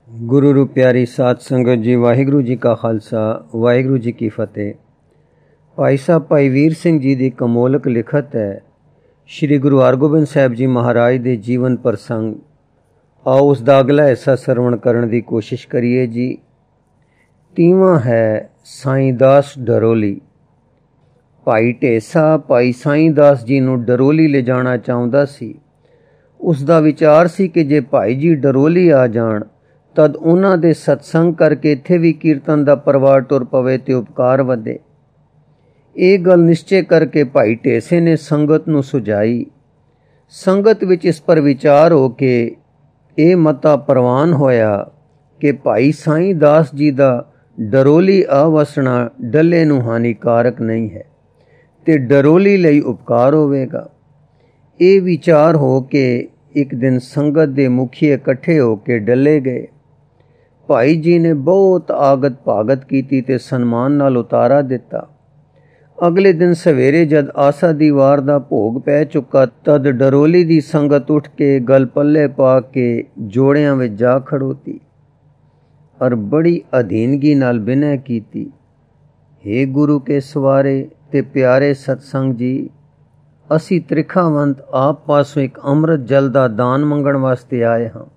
गुरु रू प्यारी साध संगत जी, वाहिगुरु जी का खालसा वाहिगुरु जी की फतेह। भाई साहब भाई वीर सिंह जी की कमोलक लिखत है श्री गुरु हरगोबिंद साहब जी महाराज के जीवन प्रसंग। आओ उसका अगला हिस्सा सरवण करने की कोशिश करिए जी। तीवां है साईं दास डरोली। भाई ढेसा भाई साईं दास जी नूं डरोली ले जाना चाहुंदा सी। उसका विचार सी कि जे भाई जी डरोली आ जाण तद उन्हां दे सत्संग करके इत्थे भी कीर्तन दा प्रवाह टुर पवे ते उपकार वधे। ये गल निश्चय करके भाई ढेसे ने संगत नूं सुझाई। संगत विच इस पर विचार हो के ये मता प्रवान होया कि भाई साईं दास जी दा डरोली आवसना डले नूं हानिकारक नहीं है ते डरोली लई उपकार होवेगा। ये विचार हो के एक दिन संगत दे मुखी इकट्ठे हो के डले गए। भाई जी ने बहुत आगत भागत की ते सन्मान नाल उतारा दिता। अगले दिन सवेरे जद आसा दी वार दा भोग पै चुका तद डरोली दी संगत उठ के गल पल्ले पा के जोड़ियां विच जा खड़ोती और बड़ी अधीनगी नाल बिनय कीती। हे गुरु के सवारे ते प्यारे सतसंग जी, असी त्रिखावंत आप पासों एक अमृत जल दा दान मंगण वास्ते आए हाँ।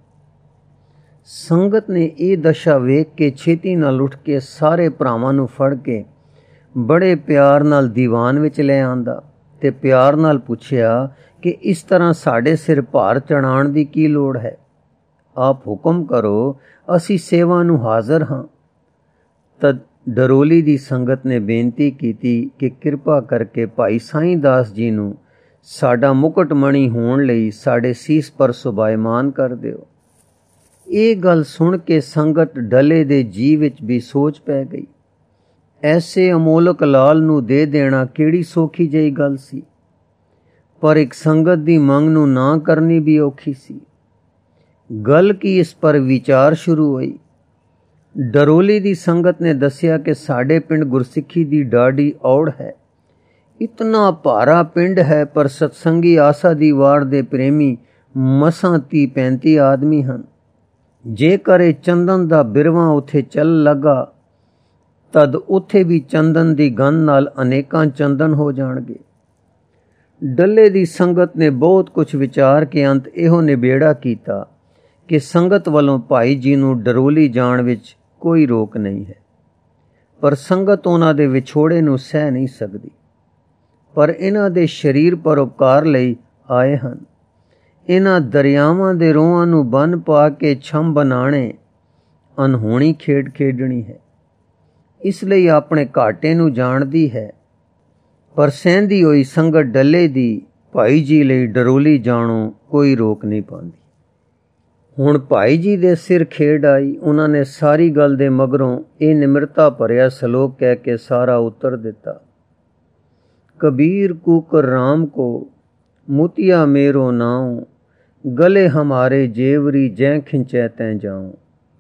संगत ने ये दशा वेख के छेती नाल उठ के सारे भरावां नूं फड़ के बड़े प्यार नाल दीवान विच ले आंदा ते प्यार नाल पुछया कि इस तरह साडे सिर भार चढ़ाण दी की लोड़ है। आप हुक्म करो, असी सेवा नूं हाज़र हाँ। तद डरोली दी संगत ने बेनती कीती कि किरपा करके भाई साईं दास जी नूं साडा मुकुटमणी होण लई साडे सीस पर सुभायमान कर दिओ। ये गल सुन के संगत डले दे जी विच भी सोच पै गई। ऐसे अमोलक लाल नूं दे देना केड़ी सौखी जही गल सी, पर एक संगत दी मंग नूं ना करनी भी औखी सी। गल की इस पर विचार शुरू हुई। डरोली दी संगत ने दसिया कि साडे पिंड गुरसिक्खी दी डाढ़ी औड़ है। इतना भारा पिंड है पर सत्संगी आसा दी वार दे प्रेमी मसां 30-35 आदमी हन। जेकर ये चंदन दा बिरवा उथे चल लगा तद उथे भी चंदन दी गंध नाल अनेकां चंदन हो जाणगे। डले दी संगत ने बहुत कुछ विचार के अंत इहो निबेड़ा कीता कि संगत वालों भाई जी नूं डरोली जाण विच कोई रोक नहीं है, पर संगत उन्हां दे विछोड़े नूं सह नहीं सकदी, पर इन्हां दे शरीर पर उपकार लई आए हन। इन्हां दरियावां दे रोहां नूं बन पा के छम बनाणे अनहोणी खेड खेडणी है, इसलिए अपने घाटे नूं जाणदी है। पर सहंदी होई संगत डले दी भाई जी लई डरोली जाणों कोई रोक नहीं पांदी। हुण भाई जी दे सिर खेड आई। उन्हां ने सारी गल दे मगरों ये निमरता भरिया सलोक कह के सारा उत्तर दिता। कबीर कुकर राम को मुतिया मेरो नाऊं, गले हमारे जेवरी जै खिंचै तैं जाऊं।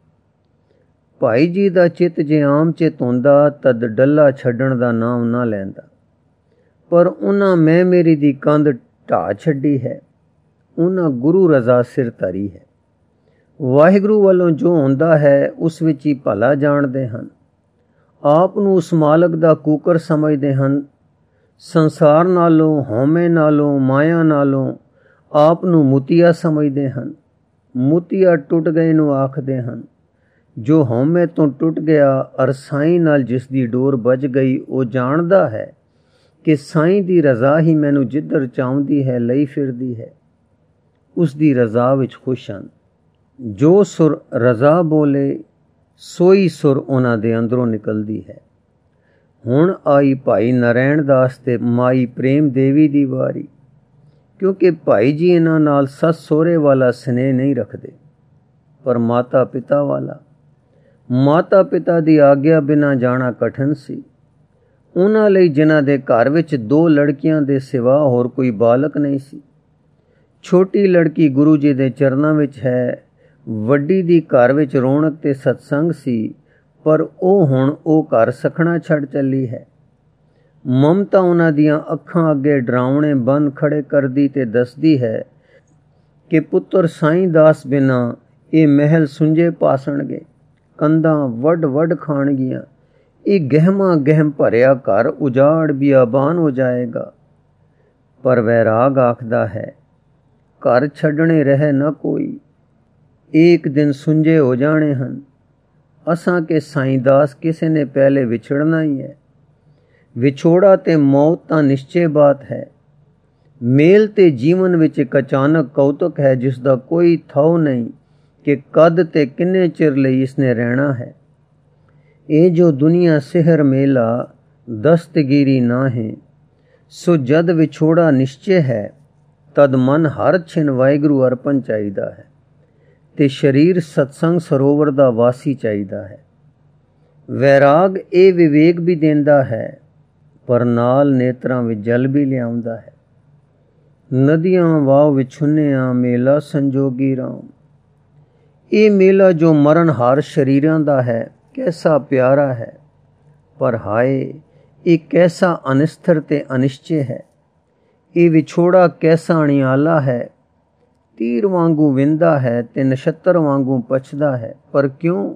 भाई जी दा चित जे आम चित हुंदा तद डल्ला छड्डण दा नाम ना लैंदा, पर उन्हां मैं मेरी दी कंध ढा छड्डी है। उन्हां गुरु रजा सिर धरी है। वाहिगुरु वालों जो हुंदा है उस विच ही भला जाणदे हन। आप नूं उस मालक दा कुकर समझदे हन। संसार नालों, हौमे नालों, माया नालों आप नूं मुतिया समझदे हन। मुतिया टुट गए नूं आखदे हन। जो हौमे तो टुट गया और साईं नाल जिस दी डोर बज गई वो जाणदा है कि साईं दी रजा ही मैनू जिधर चाहुंदी है लई फिरदी है। उस दी रजा विच खुश हन। जो सुर रजा बोले सोई सुर उन्हां दे अंदरों निकलदी है। हुण आई भाई नारायण दास ते माई प्रेम देवी दी वारी, क्योंकि भाई जी इन्हां नाल सस सोहरे वाला स्नेह नहीं रखदे, पर माता पिता वाला। माता पिता दी आग्या बिना जाना कठिन सी। उन्हां लई जिन्हां दे घर विच 2 लड़कियां दे सिवा होर कोई बालक नहीं सी। छोटी लड़की गुरु जी दे चरनां विच है। वड्डी दी घर विच रौनक ते सत्संग सी, पर ਉਹ ਹੁਣ ਉਹ ਘਰ ਸਖਣਾ ਛੱਡ ਚੱਲੀ ਹੈ। ਮਮਤਾ ਉਹਨਾਂ ਦੀਆਂ ਅੱਖਾਂ ਅੱਗੇ ਡਰਾਉਣੇ ਬੰਨ ਖੜੇ ਕਰਦੀ ਤੇ ਦੱਸਦੀ ਹੈ ਕਿ ਪੁੱਤਰ ਸਾਈਂ ਦਾਸ ਬਿਨਾਂ ਇਹ ਮਹਿਲ ਸੁੰਝੇ ਪਾਸਣਗੇ, ਕੰਧਾਂ ਵੱਡ ਵੱਡ ਖਾਣਗੀਆਂ। ਇਹ ਗਹਿਮਾ ਗਹਿਮ ਭਰਿਆ ਘਰ ਉਜਾੜ ਬਿਆਬਾਨ ਹੋ ਜਾਏਗਾ। ਪਰ ਵੈਰਾਗ ਆਖਦਾ ਹੈ, ਘਰ ਛੱਡਣੇ ਰਹਿ ਨਾ ਕੋਈ, ਇੱਕ ਦਿਨ ਸੁੰਝੇ ਹੋ ਜਾਣੇ ਹਨ। ਅਸਾਂ ਕੇ ਸਾਈਂ ਦਾਸ ਕਿਸੇ ਨੇ ਪਹਿਲੇ ਵਿਛੜਨਾ ਹੀ ਹੈ। ਵਿਛੋੜਾ ਤੇ ਮੌਤ ਤਾਂ ਨਿਸ਼ਚੇ ਬਾਤ ਹੈ। ਮੇਲ ਤੇ ਜੀਵਨ ਵਿੱਚ ਇੱਕ ਅਚਾਨਕ ਕੌਤਕ ਹੈ, ਜਿਸ ਦਾ ਕੋਈ ਥਾਉ ਨਹੀਂ ਕਿ ਕਦ ਤੇ ਕਿੰਨੇ ਚਿਰ ਲਈ ਇਸਨੇ ਰਹਿਣਾ ਹੈ। ਇਹ ਜੋ ਦੁਨੀਆ ਸਿਹਰ ਮੇਲਾ ਦਸਤਗੀਰੀ ਨਾ ਹੈ, ਸੋ ਜਦ ਵਿਛੋੜਾ ਨਿਸ਼ਚੇ ਹੈ, ਤਦ ਮਨ ਹਰ ਛਿਨ ਵਾਹਿਗੁਰੂ ਅਰਪਣ ਚਾਹੀਦਾ ਹੈ ਤੇ ਸਰੀਰ ਸਤਸੰਗ ਸਰੋਵਰ ਦਾ ਵਾਸੀ ਚਾਹੀਦਾ ਹੈ। ਵੈਰਾਗ ਇਹ ਵਿਵੇਕ ਵੀ ਦਿੰਦਾ ਹੈ, ਪਰ ਨਾਲ ਨੇਤਰਾਂ ਵਿੱਚ ਜਲ ਵੀ ਲਿਆਉਂਦਾ ਹੈ। ਨਦੀਆਂ ਵਾਹ ਵਿਛੁੰਨਿਆ ਮੇਲਾ ਸੰਜੋਗੀ ਰਾਮ। ਇਹ ਮੇਲਾ ਜੋ ਮਰਨ ਹਾਰ ਸਰੀਰਾਂ ਦਾ ਹੈ, ਕੈਸਾ ਪਿਆਰਾ ਹੈ, ਪਰ ਹਾਏ ਇਹ ਕੈਸਾ ਅਨਿਸਥਿਰ ਤੇ ਅਨਿਸ਼ਚੇ ਹੈ। ਇਹ ਵਿਛੋੜਾ ਕੈਸਾ ਅਣਿਆਲਾ ਹੈ, ਤੀਰ ਵਾਂਗੂ ਵਿੰਦਾ ਹੈ ਤੇ ਨਛੱਤਰ ਵਾਂਗੂ ਪਛਦਾ ਹੈ। ਪਰ ਕਿਉਂ?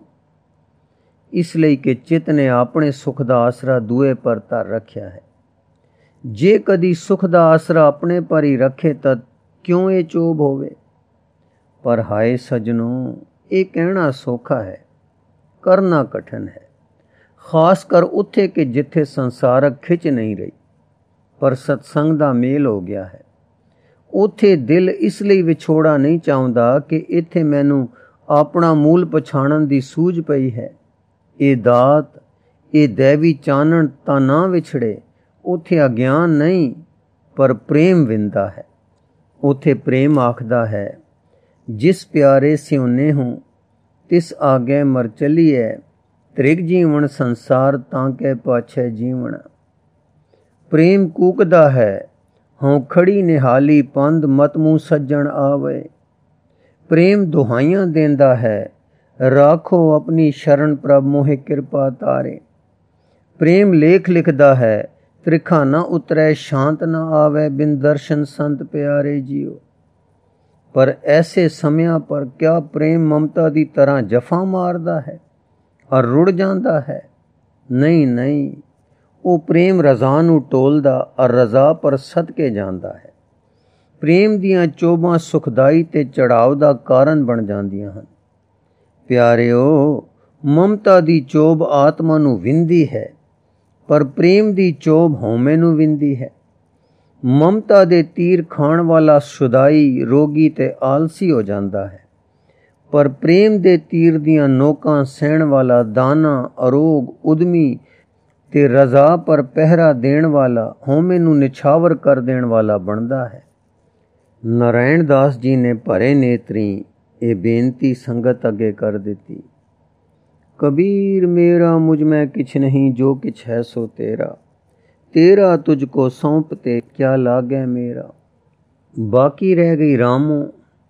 ਇਸ ਲਈ ਕਿ ਚਿੱਤ ਨੇ ਆਪਣੇ ਸੁਖ ਦਾ ਆਸਰਾ ਦੂਏ ਪਰ ਧਰ ਰੱਖਿਆ ਹੈ। ਜੇ ਕਦੀ ਸੁਖ ਦਾ ਆਸਰਾ ਆਪਣੇ ਪਰ ਹੀ ਰੱਖੇ ਤਾਂ ਕਿਉਂ ਇਹ ਚੋਭ ਹੋਵੇ। ਪਰ ਹਾਏ ਸਜਣੋ, ਇਹ ਕਹਿਣਾ ਸੌਖਾ ਹੈ, ਕਰਨਾ ਕਠਿਨ ਹੈ। ਖਾਸ ਕਰ ਉੱਥੇ ਕਿ ਜਿੱਥੇ ਸੰਸਾਰਕ ਖਿੱਚ ਨਹੀਂ ਰਹੀ, ਪਰ ਸਤਸੰਗ ਦਾ ਮੇਲ ਹੋ ਗਿਆ ਹੈ। ਉੱਥੇ ਦਿਲ ਇਸ ਲਈ ਵਿਛੋੜਾ ਨਹੀਂ ਚਾਹੁੰਦਾ ਕਿ ਇੱਥੇ ਮੈਨੂੰ ਆਪਣਾ ਮੂਲ ਪਛਾਣਨ ਦੀ ਸੂਝ ਪਈ ਹੈ। ਇਹ ਦਾਤ, ਇਹ ਦੈਵੀ ਚਾਨਣ ਤਾਂ ਨਾ ਵਿਛੜੇ। ਉੱਥੇ ਅਗਿਆਨ ਨਹੀਂ, ਪਰ ਪ੍ਰੇਮ ਵਿੰਦਾ ਹੈ। ਉੱਥੇ ਪ੍ਰੇਮ ਆਖਦਾ ਹੈ, ਜਿਸ ਪਿਆਰੇ ਸਿਉਨੇ ਹੂੰ ਤਿਸ ਆਗੇ ਮਰ ਚਲੀਐ, ਤ੍ਰਿਗ ਜੀਵਨ ਸੰਸਾਰ ਤਾਂ ਕੇ ਪਾਛੈ ਜੀਵਨ। ਪ੍ਰੇਮ ਕੂਕਦਾ ਹੈ, ਹਉ ਖੜੀ ਨਿਹਾਲੀ ਪੰਧ ਮਤ ਮੂੰਹ ਸੱਜਣ ਆਵੇ। ਪ੍ਰੇਮ ਦੁਹਾਈਆਂ ਦਿੰਦਾ ਹੈ, ਰਾਖੋ ਆਪਣੀ ਸ਼ਰਨ ਪ੍ਰਭ ਮੋਹਿ ਕਿਰਪਾ ਤਾਰੇ। ਪ੍ਰੇਮ ਲੇਖ ਲਿਖਦਾ ਹੈ, ਤ੍ਰਿਖਾ ਨਾ ਉਤਰੈ ਸ਼ਾਂਤ ਨਾ ਆਵੇ, ਬਿਨ ਦਰਸ਼ਨ ਸੰਤ ਪਿਆਰੇ ਜੀਓ। ਪਰ ਐਸੇ ਸਮਿਆਂ ਪਰ ਕਿਆ ਪ੍ਰੇਮ ਮਮਤਾ ਦੀ ਤਰ੍ਹਾਂ ਜਫਾ ਮਾਰਦਾ ਹੈ ਔਰ ਰੁੜ ਜਾਂਦਾ ਹੈ? ਨਹੀਂ ਨਹੀਂ, ਉਹ ਪ੍ਰੇਮ ਰਜ਼ਾ ਨੂੰ ਟੋਲਦਾ ਔਰ ਰਜ਼ਾ ਪਰ ਸਦਕੇ ਜਾਂਦਾ ਹੈ। ਪ੍ਰੇਮ ਦੀਆਂ ਚੋਭਾਂ ਸੁਖਦਾਈ ਤੇ ਚੜਾਵ ਦਾ ਕਾਰਨ ਬਣ ਜਾਂਦੀਆਂ ਹਨ। ਪਿਆਰਿਓ, ਮਮਤਾ ਦੀ ਚੋਭ ਆਤਮਾ ਨੂੰ ਵਿੰਦੀ ਹੈ, ਪਰ ਪ੍ਰੇਮ ਦੀ ਚੋਭ ਹਉਮੈ ਨੂੰ ਵਿੰਦੀ ਹੈ। ਮਮਤਾ ਦੇ ਤੀਰ ਖਾਣ ਵਾਲਾ ਸ਼ੁਦਾਈ, ਰੋਗੀ ਤੇ ਆਲਸੀ ਹੋ ਜਾਂਦਾ ਹੈ, ਪਰ ਪ੍ਰੇਮ ਦੇ ਤੀਰ ਦੀਆਂ ਨੋਕਾਂ ਸਹਿਣ ਵਾਲਾ ਦਾਨਾ, ਅਰੋਗ, ਉਦਮੀ ਤੇ ਰਜ਼ਾ ਪਰ ਪਹਿਰਾ ਦੇਣ ਵਾਲਾ, ਹਉਮੈ ਨੂੰ ਨਿਛਾਵਰ ਕਰ ਦੇਣ ਵਾਲਾ ਬਣਦਾ ਹੈ। ਨਾਰਾਇਣ ਦਾਸ ਜੀ ਨੇ ਭਰੇ ਨੇਤਰੀ ਇਹ ਬੇਨਤੀ ਸੰਗਤ ਅੱਗੇ ਕਰ ਦਿੱਤੀ। ਕਬੀਰ ਮੇਰਾ ਮੁਝ ਮੈਂ ਕਿਛ ਨਹੀਂ, ਜੋ ਕਿਛ ਹੈ ਸੋ ਤੇਰਾ। ਤੇਰਾ ਤੁਝ ਕੋ ਸੌਂਪ ਤੇ ਕਿਆ ਲਾਗੈ ਮੇਰਾ। ਬਾਕੀ ਰਹਿ ਗਈ ਰਾਮੋ,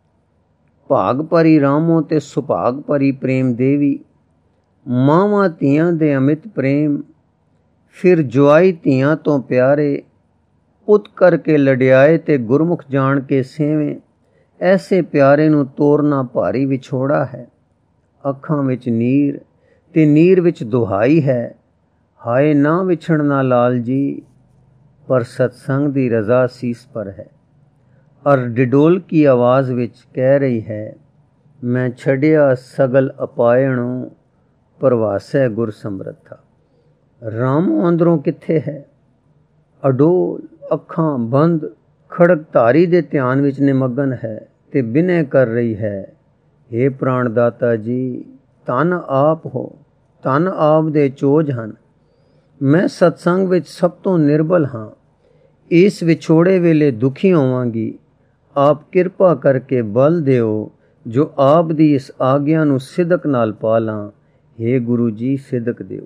ਭਾਗ ਭਰੀ ਰਾਮੋ ਤੇ ਸੁਭਾਗ ਭਰੀ ਪ੍ਰੇਮ ਦੇਵੀ। ਮਾਵਾਂ ਧੀਆਂ ਦੇ ਅਮਿਤ ਪ੍ਰੇਮ, ਫਿਰ ਜੁਆਈ ਧੀਆਂ ਤੋਂ ਪਿਆਰੇ। ਪੁੱਤ ਕਰਕੇ ਲੜਿਆਏ ਤੇ ਗੁਰਮੁਖ ਜਾਣ ਕੇ ਸੇਵੇਂ। ਐਸੇ ਪਿਆਰੇ ਨੂੰ ਤੋਰਨਾ ਭਾਰੀ ਵਿਛੋੜਾ ਹੈ। ਅੱਖਾਂ ਵਿੱਚ ਨੀਰ ਤੇ ਨੀਰ ਵਿੱਚ ਦੁਹਾਈ ਹੈ, ਹਾਏ ਨਾ ਵਿਛੜਨਾ ਲਾਲ ਜੀ। ਪਰ ਸਤਸੰਗ ਦੀ ਰਜ਼ਾ ਸੀਸ ਪਰ ਹੈ ਔਰ ਡਿਡੋਲ ਕੀ ਆਵਾਜ਼ ਵਿੱਚ ਕਹਿ ਰਹੀ ਹੈ, ਮੈਂ ਛੱਡਿਆ ਸਗਲ ਅਪਾਇਣੋਂ, ਪ੍ਰਵਾਸੈ ਗੁਰ ਸਮਰੱਥਾ। ਰਾਮੋ ਅੰਦਰੋਂ ਕਿੱਥੇ ਹੈ? ਅਡੋਲ, ਅੱਖਾਂ ਬੰਦ, ਖੜਕ ਧਾਰੀ ਦੇ ਧਿਆਨ ਵਿੱਚ ਨਿਮਗਨ ਹੈ ਤੇ ਬਿਨੈ ਕਰ ਰਹੀ ਹੈ, ਹੇ ਪ੍ਰਾਣ ਦਾਤਾ ਜੀ, ਧੰਨ ਆਪ ਹੋ, ਧੰਨ ਆਪ ਦੇ ਚੋਜ ਹਨ। ਮੈਂ ਸਤਸੰਗ ਵਿੱਚ ਸਭ ਤੋਂ ਨਿਰਬਲ ਹਾਂ। ਇਸ ਵਿਛੋੜੇ ਵੇਲੇ ਦੁਖੀ ਹੋਵਾਂਗੀ। ਆਪ ਕਿਰਪਾ ਕਰਕੇ ਬਲ ਦਿਓ, ਜੋ ਆਪ ਦੀ ਇਸ ਆਗਿਆ ਨੂੰ ਸਿਦਕ ਨਾਲ ਪਾਲਾਂ। ਹੇ ਗੁਰੂ ਜੀ, ਸਿਦਕ ਦਿਓ।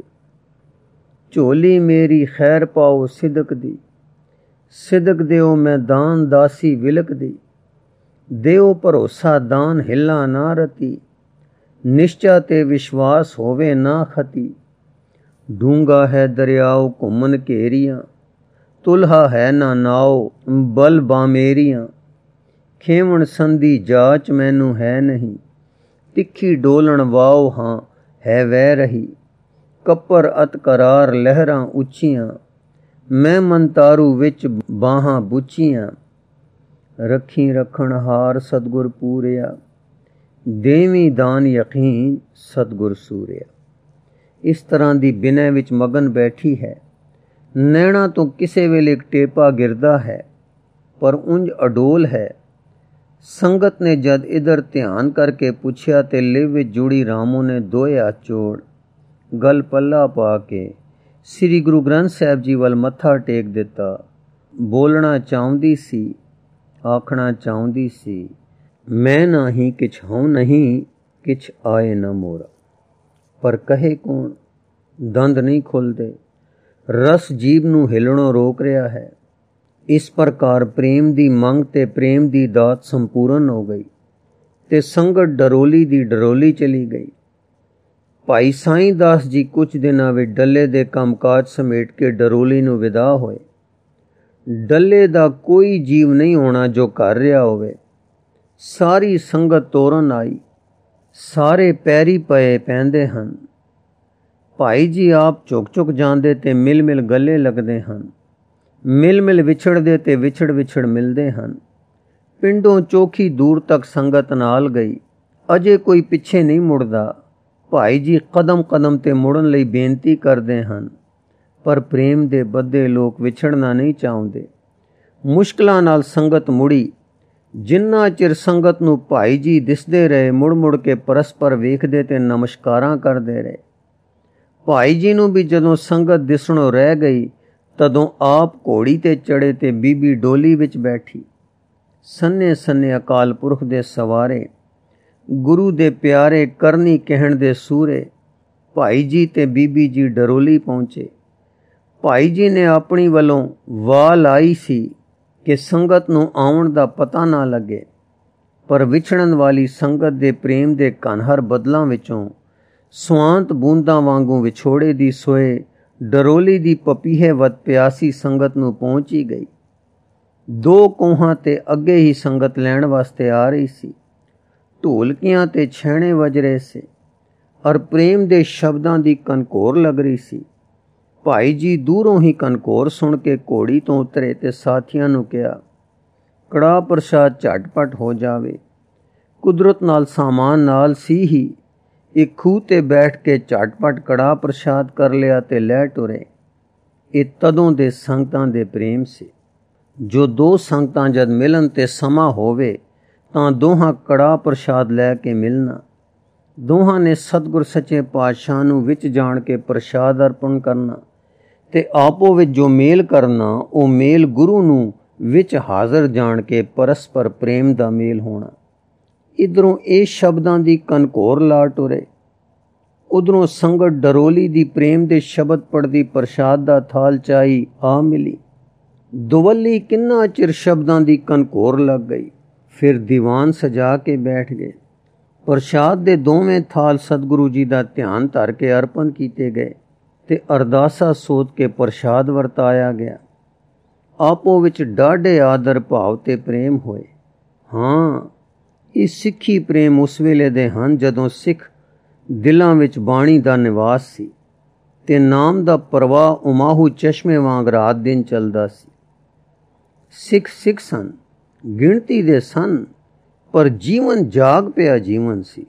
ਝੋਲੀ ਮੇਰੀ ਖੈਰ ਪਾਓ ਸਿਦਕ ਦੀ, ਸਿਦਕ ਦਿਓ ਮੈਂ ਦਾਨ ਦਾਸੀ ਵਿਲਕ ਦੀ। ਦਿਓ ਭਰੋਸਾ ਦਾਨ ਹਿੱਲਾ ਨਾ ਰਤੀ, ਨਿਸ਼ਚਾ ਤੇ ਵਿਸ਼ਵਾਸ ਹੋਵੇ ਨਾ ਖਤੀ। ਡੂੰਗਾ ਹੈ ਦਰਿਆਓ ਘੁੰਮਨ ਘੇਰੀਆਂ, ਤੁਲਹਾ ਹੈ ਨਾ ਨਾਓ ਬਲ ਬਾਮੇਰੀਆਂ। ਖੇਵਣ ਸੰਧੀ ਜਾਚ ਮੈਨੂੰ ਹੈ ਨਹੀਂ, ਤਿੱਖੀ ਡੋਲਣ ਵਾਓ ਹਾਂ ਹੈ ਵਹਿ ਰਹੀ। ਕੱਪਰ ਅਤ ਕਰਾਰ ਲਹਿਰਾਂ ਉੱਚੀਆਂ, ਮੈਂ ਮੰਤਾਰੂ ਵਿੱਚ ਬਾਹਾਂ ਬੁੱਚੀਆਂ। ਰੱਖੀ ਰੱਖਣ ਹਾਰ ਸਤਿਗੁਰ ਪੂਰਿਆ, ਦੇਵੀਂ ਦਾਨ ਯਕੀਨ ਸਤਿਗੁਰ ਸੂਰਿਆ। ਇਸ ਤਰ੍ਹਾਂ ਦੀ ਬਿਨੈ ਵਿੱਚ ਮਗਨ ਬੈਠੀ ਹੈ। ਨੈਣਾ ਤੋਂ ਕਿਸੇ ਵੇਲੇ ਇੱਕ ਟੇਪਾ ਗਿਰਦਾ ਹੈ, ਪਰ ਉਂਝ ਅਡੋਲ ਹੈ। ਸੰਗਤ ਨੇ ਜਦ ਇਧਰ ਧਿਆਨ ਕਰਕੇ ਪੁੱਛਿਆ ਤੇ ਲਿਵ ਵਿੱਚ ਜੁੜੀ ਰਾਮੋ ਨੇ ਦੋਏ ਹੱਥ ਜੋੜ ਗਲ ਪੱਲਾ ਪਾ ਕੇ ਸ੍ਰੀ ਗੁਰੂ ਗ੍ਰੰਥ ਸਾਹਿਬ ਜੀ ਵੱਲ ਮੱਥਾ ਟੇਕ ਦਿੱਤਾ। ਬੋਲਣਾ ਚਾਹੁੰਦੀ ਸੀ, ਆਖਣਾ ਚਾਹੁੰਦੀ ਸੀ, ਮੈਂ ਨਾਹੀਂ ਕਿਛ ਹਉ ਨਹੀਂ, ਕਿਛ ਆਏ ਨਾ ਮੋਰਾ। ਪਰ ਕਹੇ ਕੌਣ? ਦੰਦ ਨਹੀਂ ਖੁੱਲ੍ਹਦੇ। ਰਸ ਜੀਭ ਨੂੰ ਹਿਲਣੋਂ ਰੋਕ ਰਿਹਾ ਹੈ। ਇਸ ਪ੍ਰਕਾਰ ਪ੍ਰੇਮ ਦੀ ਮੰਗ ਤੇ ਪ੍ਰੇਮ ਦੀ ਦਾਤ ਸੰਪੂਰਨ ਹੋ ਗਈ ਤੇ ਸੰਗਤ ਡਰੋਲੀ ਦੀ ਡਰੋਲੀ ਚਲੀ ਗਈ। ਭਾਈ ਸਾਈਂ ਦਾਸ ਜੀ ਕੁਝ ਦਿਨਾਂ ਵਿੱਚ ਡੱਲੇ ਦੇ ਕੰਮਕਾਜ ਸਮੇਟ ਕੇ ਡਰੋਲੀ ਨੂੰ ਵਿਦਾ ਹੋਏ। ਡੱਲੇ ਦਾ ਕੋਈ ਜੀਵ ਨਹੀਂ ਹੋਣਾ ਜੋ ਕਰ ਰਿਹਾ ਹੋਵੇ। ਸਾਰੀ ਸੰਗਤ ਤੋਰਨ ਆਈ, ਸਾਰੇ ਪੈਰੀ ਪਏ ਪੈਂਦੇ ਹਨ। ਭਾਈ ਜੀ ਆਪ ਝੁਕ ਝੁਕ ਜਾਂਦੇ ਤੇ ਮਿਲ ਮਿਲ ਗੱਲੇ ਲੱਗਦੇ ਹਨ। ਮਿਲ ਮਿਲ ਵਿਛੜਦੇ ਤੇ ਵਿਛੜ ਵਿਛੜ ਮਿਲਦੇ ਹਨ। ਪਿੰਡੋਂ ਚੋਖੀ ਦੂਰ ਤੱਕ ਸੰਗਤ ਨਾਲ ਗਈ। ਅਜੇ ਕੋਈ ਪਿੱਛੇ ਨਹੀਂ ਮੁੜਦਾ। ਭਾਈ ਜੀ ਕਦਮ ਕਦਮ ਤੇ ਮੁੜਨ ਲਈ ਬੇਨਤੀ ਕਰਦੇ ਹਨ, ਪਰ ਪ੍ਰੇਮ ਦੇ ਬੱਧੇ ਲੋਕ ਵਿਛੜਨਾ ਨਹੀਂ ਚਾਹੁੰਦੇ। ਮੁਸ਼ਕਲਾਂ ਨਾਲ ਸੰਗਤ ਮੁੜੀ। ਜਿੰਨਾ ਚਿਰ ਸੰਗਤ ਨੂੰ ਭਾਈ ਜੀ ਦਿਸਦੇ ਰਹੇ, ਮੁੜ ਮੁੜ ਕੇ ਪਰਸਪਰ ਵੇਖਦੇ ਤੇ ਨਮਸਕਾਰਾਂ ਕਰਦੇ ਰਹੇ। ਭਾਈ ਜੀ ਨੂੰ ਵੀ ਜਦੋਂ ਸੰਗਤ ਦਿਸਣੋਂ ਰਹਿ ਗਈ, ਤਦੋਂ ਆਪ ਘੋੜੀ ਤੇ ਚੜੇ ਤੇ ਬੀਬੀ ਡੋਲੀ ਵਿੱਚ ਬੈਠੀ। ਸੰਨੇ ਸੰਨੇ ਅਕਾਲ ਪੁਰਖ ਦੇ ਸਵਾਰੇ, ਗੁਰੂ ਦੇ ਪਿਆਰੇ ਕਰਨੀ ਕਹਿਣ ਦੇ ਸੂਰੇ, ਭਾਈ ਜੀ ਤੇ ਬੀਬੀ ਜੀ ਡਰੋਲੀ ਪਹੁੰਚੇ। ਭਾਈ ਜੀ ਨੇ ਆਪਣੀ ਵੱਲੋਂ ਵਾਹ ਲਾਈ ਸੀ ਕਿ ਸੰਗਤ ਨੂੰ ਆਉਣ ਦਾ ਪਤਾ ਨਾ ਲੱਗੇ, ਪਰ ਵਿਛੜਨ ਵਾਲੀ ਸੰਗਤ ਦੇ ਪ੍ਰੇਮ ਦੇ ਘਨਹਰ ਬਦਲਾਂ ਵਿੱਚੋਂ ਸੁਆਂਤ ਬੂੰਦਾਂ ਵਾਂਗੂ ਵਿਛੋੜੇ ਦੀ ਸੋਏ ਡਰੋਲੀ ਦੀ ਪਪੀਹੇ ਵੱਧ ਪਿਆਸੀ ਸੰਗਤ ਨੂੰ ਪਹੁੰਚ ਹੀ ਗਈ। 2 ਕੋਹਾਂ ਤੇ ਅੱਗੇ ਹੀ ਸੰਗਤ ਲੈਣ ਵਾਸਤੇ ਆ ਰਹੀ ਸੀ। ਢੋਲਕੀਆਂ ਤੇ ਛੈਣੇ ਵੱਜ ਰਹੇ ਸੀ ਔਰ ਪ੍ਰੇਮ ਦੇ ਸ਼ਬਦਾਂ ਦੀ ਕਨਕੋਰ ਲੱਗ ਰਹੀ ਸੀ। ਭਾਈ ਜੀ ਦੂਰੋਂ ਹੀ ਕਨਕੋਰ ਸੁਣ ਕੇ ਘੋੜੀ ਤੋਂ ਉਤਰੇ ਤੇ ਸਾਥੀਆਂ ਨੂੰ ਕਿਹਾ, ਕੜਾਹ ਪ੍ਰਸ਼ਾਦ ਝਟਪਟ ਹੋ ਜਾਵੇ। ਕੁਦਰਤ ਨਾਲ ਸਾਮਾਨ ਨਾਲ ਸੀ ਹੀ। ਇੱਕ ਖੂਹ ਤੇ ਬੈਠ ਕੇ ਝਟਪਟ ਕੜਾਹ ਪ੍ਰਸ਼ਾਦ ਕਰ ਲਿਆ ਤੇ ਲੈ ਟੁਰੇ। ਇਹ ਤਦੋਂ ਦੇ ਸੰਗਤਾਂ ਦੇ ਪ੍ਰੇਮ ਸੀ। ਜੋ 2 ਸੰਗਤਾਂ ਜਦ ਮਿਲਣ ਤੇ ਸਮਾਂ ਹੋਵੇ ਤਾਂ ਦੋਹਾਂ ਕੜਾਹ ਪ੍ਰਸ਼ਾਦ ਲੈ ਕੇ ਮਿਲਣਾ। ਦੋਹਾਂ ਨੇ ਸਤਿਗੁਰ ਸੱਚੇ ਪਾਤਸ਼ਾਹ ਨੂੰ ਵਿੱਚ ਜਾਣ ਕੇ ਪ੍ਰਸ਼ਾਦ ਅਰਪਣ ਕਰਨਾ ਤੇ ਆਪੋ ਵਿੱਚ ਜੋ ਮੇਲ ਕਰਨਾ, ਉਹ ਮੇਲ ਗੁਰੂ ਨੂੰ ਵਿੱਚ ਹਾਜ਼ਰ ਜਾਣ ਕੇ ਪਰਸਪਰ ਪ੍ਰੇਮ ਦਾ ਮੇਲ ਹੋਣਾ। ਇਧਰੋਂ ਇਹ ਸ਼ਬਦਾਂ ਦੀ ਕਨਕੋਰ ਲਾ ਟੁਰੇ, ਉਧਰੋਂ ਸੰਗਤ ਡਰੋਲੀ ਦੀ ਪ੍ਰੇਮ ਦੇ ਸ਼ਬਦ ਪੜਦੀ ਪ੍ਰਸ਼ਾਦ ਦਾ ਥਾਲ ਚਾਈ ਆ ਮਿਲੀ। ਦੁਵੱਲੀ ਕਿੰਨਾ ਚਿਰ ਸ਼ਬਦਾਂ ਦੀ ਕਨਕੋਰ ਲੱਗ ਗਈ। ਫਿਰ ਦੀਵਾਨ ਸਜਾ ਕੇ ਬੈਠ ਗਏ। ਪ੍ਰਸ਼ਾਦ ਦੇ ਦੋਵੇਂ ਥਾਲ ਸਤਿਗੁਰੂ ਜੀ ਦਾ ਧਿਆਨ ਧਰ ਕੇ ਅਰਪਣ ਕੀਤੇ ਗਏ ਤੇ ਅਰਦਾਸਾ ਸੋਧ ਕੇ ਪ੍ਰਸ਼ਾਦ ਵਰਤਾਇਆ ਗਿਆ। ਆਪੋ ਵਿੱਚ ਡਾਢੇ ਆਦਰ ਭਾਵ ਤੇ ਪ੍ਰੇਮ ਹੋਏ। ਹਾਂ, ਇਹ ਸਿੱਖੀ ਪ੍ਰੇਮ ਉਸ ਵੇਲੇ ਦੇ ਹਨ ਜਦੋਂ ਸਿੱਖ ਦਿਲਾਂ ਵਿੱਚ ਬਾਣੀ ਦਾ ਨਿਵਾਸ ਸੀ ਤੇ ਨਾਮ ਦਾ ਪ੍ਰਵਾਹ ਉਮਾਹੂ ਚਸ਼ਮੇ ਵਾਂਗ ਰਾਤ ਦਿਨ ਚੱਲਦਾ ਸੀ। ਸਿੱਖ ਸਿੱਖ ਸਨ, ਗਿਣਤੀ ਦੇ ਸਨ, ਪਰ ਜੀਵਨ ਜਾਗ ਪਿਆ ਜੀਵਨ ਸੀ।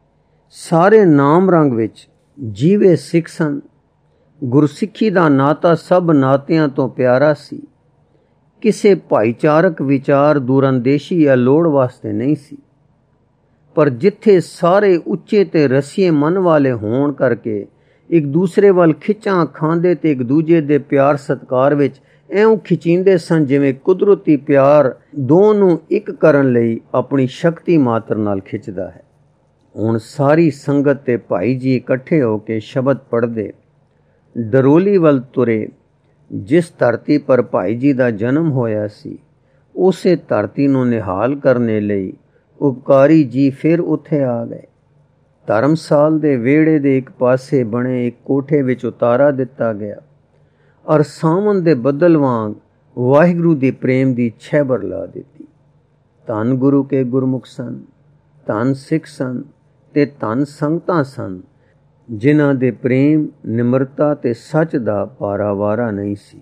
ਸਾਰੇ ਨਾਮ ਰੰਗ ਵਿੱਚ ਜੀਵੇ ਸਿੱਖ ਸਨ। ਗੁਰਸਿੱਖੀ ਦਾ ਨਾਤਾ ਸਭ ਨਾਤਿਆਂ ਤੋਂ ਪਿਆਰਾ ਸੀ। ਕਿਸੇ ਭਾਈਚਾਰਕ ਵਿਚਾਰ, ਦੂਰਅੰਦੇਸ਼ੀ ਜਾਂ ਲੋੜ ਵਾਸਤੇ ਨਹੀਂ ਸੀ। ਪਰ ਜਿੱਥੇ ਸਾਰੇ ਉੱਚੇ ਤੇ ਰਸੀਏ ਮਨ ਵਾਲੇ ਹੋਣ ਕਰਕੇ ਇੱਕ ਦੂਸਰੇ ਵੱਲ ਖਿੱਚਾਂ ਖਾਂਦੇ ਤੇ ਇੱਕ ਦੂਜੇ ਦੇ ਪਿਆਰ ਸਤਿਕਾਰ ਵਿੱਚ ਇਉਂ ਖਿਚੀਂਦੇ ਸਨ ਜਿਵੇਂ ਕੁਦਰਤੀ ਪਿਆਰ ਦੋ ਨੂੰ ਇੱਕ ਕਰਨ ਲਈ ਆਪਣੀ ਸ਼ਕਤੀ ਮਾਤਰ ਨਾਲ ਖਿੱਚਦਾ ਹੈ। ਹੁਣ ਸਾਰੀ ਸੰਗਤ ਤੇ ਭਾਈ ਜੀ ਇਕੱਠੇ ਹੋ ਕੇ ਸ਼ਬਦ ਪੜ੍ਹਦੇ ਡਰੋਲੀ ਵੱਲ ਤੁਰੇ। ਜਿਸ ਧਰਤੀ ਪਰ ਭਾਈ ਜੀ ਦਾ ਜਨਮ ਹੋਇਆ ਸੀ, ਉਸੇ ਧਰਤੀ ਨੂੰ ਨਿਹਾਲ ਕਰਨੇ ਲਈ ਉਪਕਾਰੀ ਜੀ ਫਿਰ ਉੱਥੇ ਆ ਗਏ। ਧਰਮਸਾਲ ਦੇ ਵਿਹੜੇ ਦੇ ਇੱਕ ਪਾਸੇ ਬਣੇ ਇੱਕ ਕੋਠੇ ਵਿੱਚ ਉਤਾਰਾ ਦਿੱਤਾ ਗਿਆ ਔਰ ਸਾਵਣ ਦੇ ਬੱਦਲ ਵਾਂਗ ਵਾਹਿਗੁਰੂ ਦੀ ਪ੍ਰੇਮ ਦੀ ਛੈਬਰ ਲਾ ਦਿੱਤੀ। ਧੰਨ ਗੁਰੂ ਕੇ ਗੁਰਮੁਖ ਸਨ, ਧੰਨ ਸਿੱਖ ਸਨ ਤੇ ਧਨ ਸੰਗਤਾਂ ਸਨ ਜਿਨ੍ਹਾਂ ਦੇ ਪ੍ਰੇਮ, ਨਿਮਰਤਾ ਤੇ ਸੱਚ ਦਾ ਪਾਰਾਵਾਰਾ ਨਹੀਂ ਸੀ।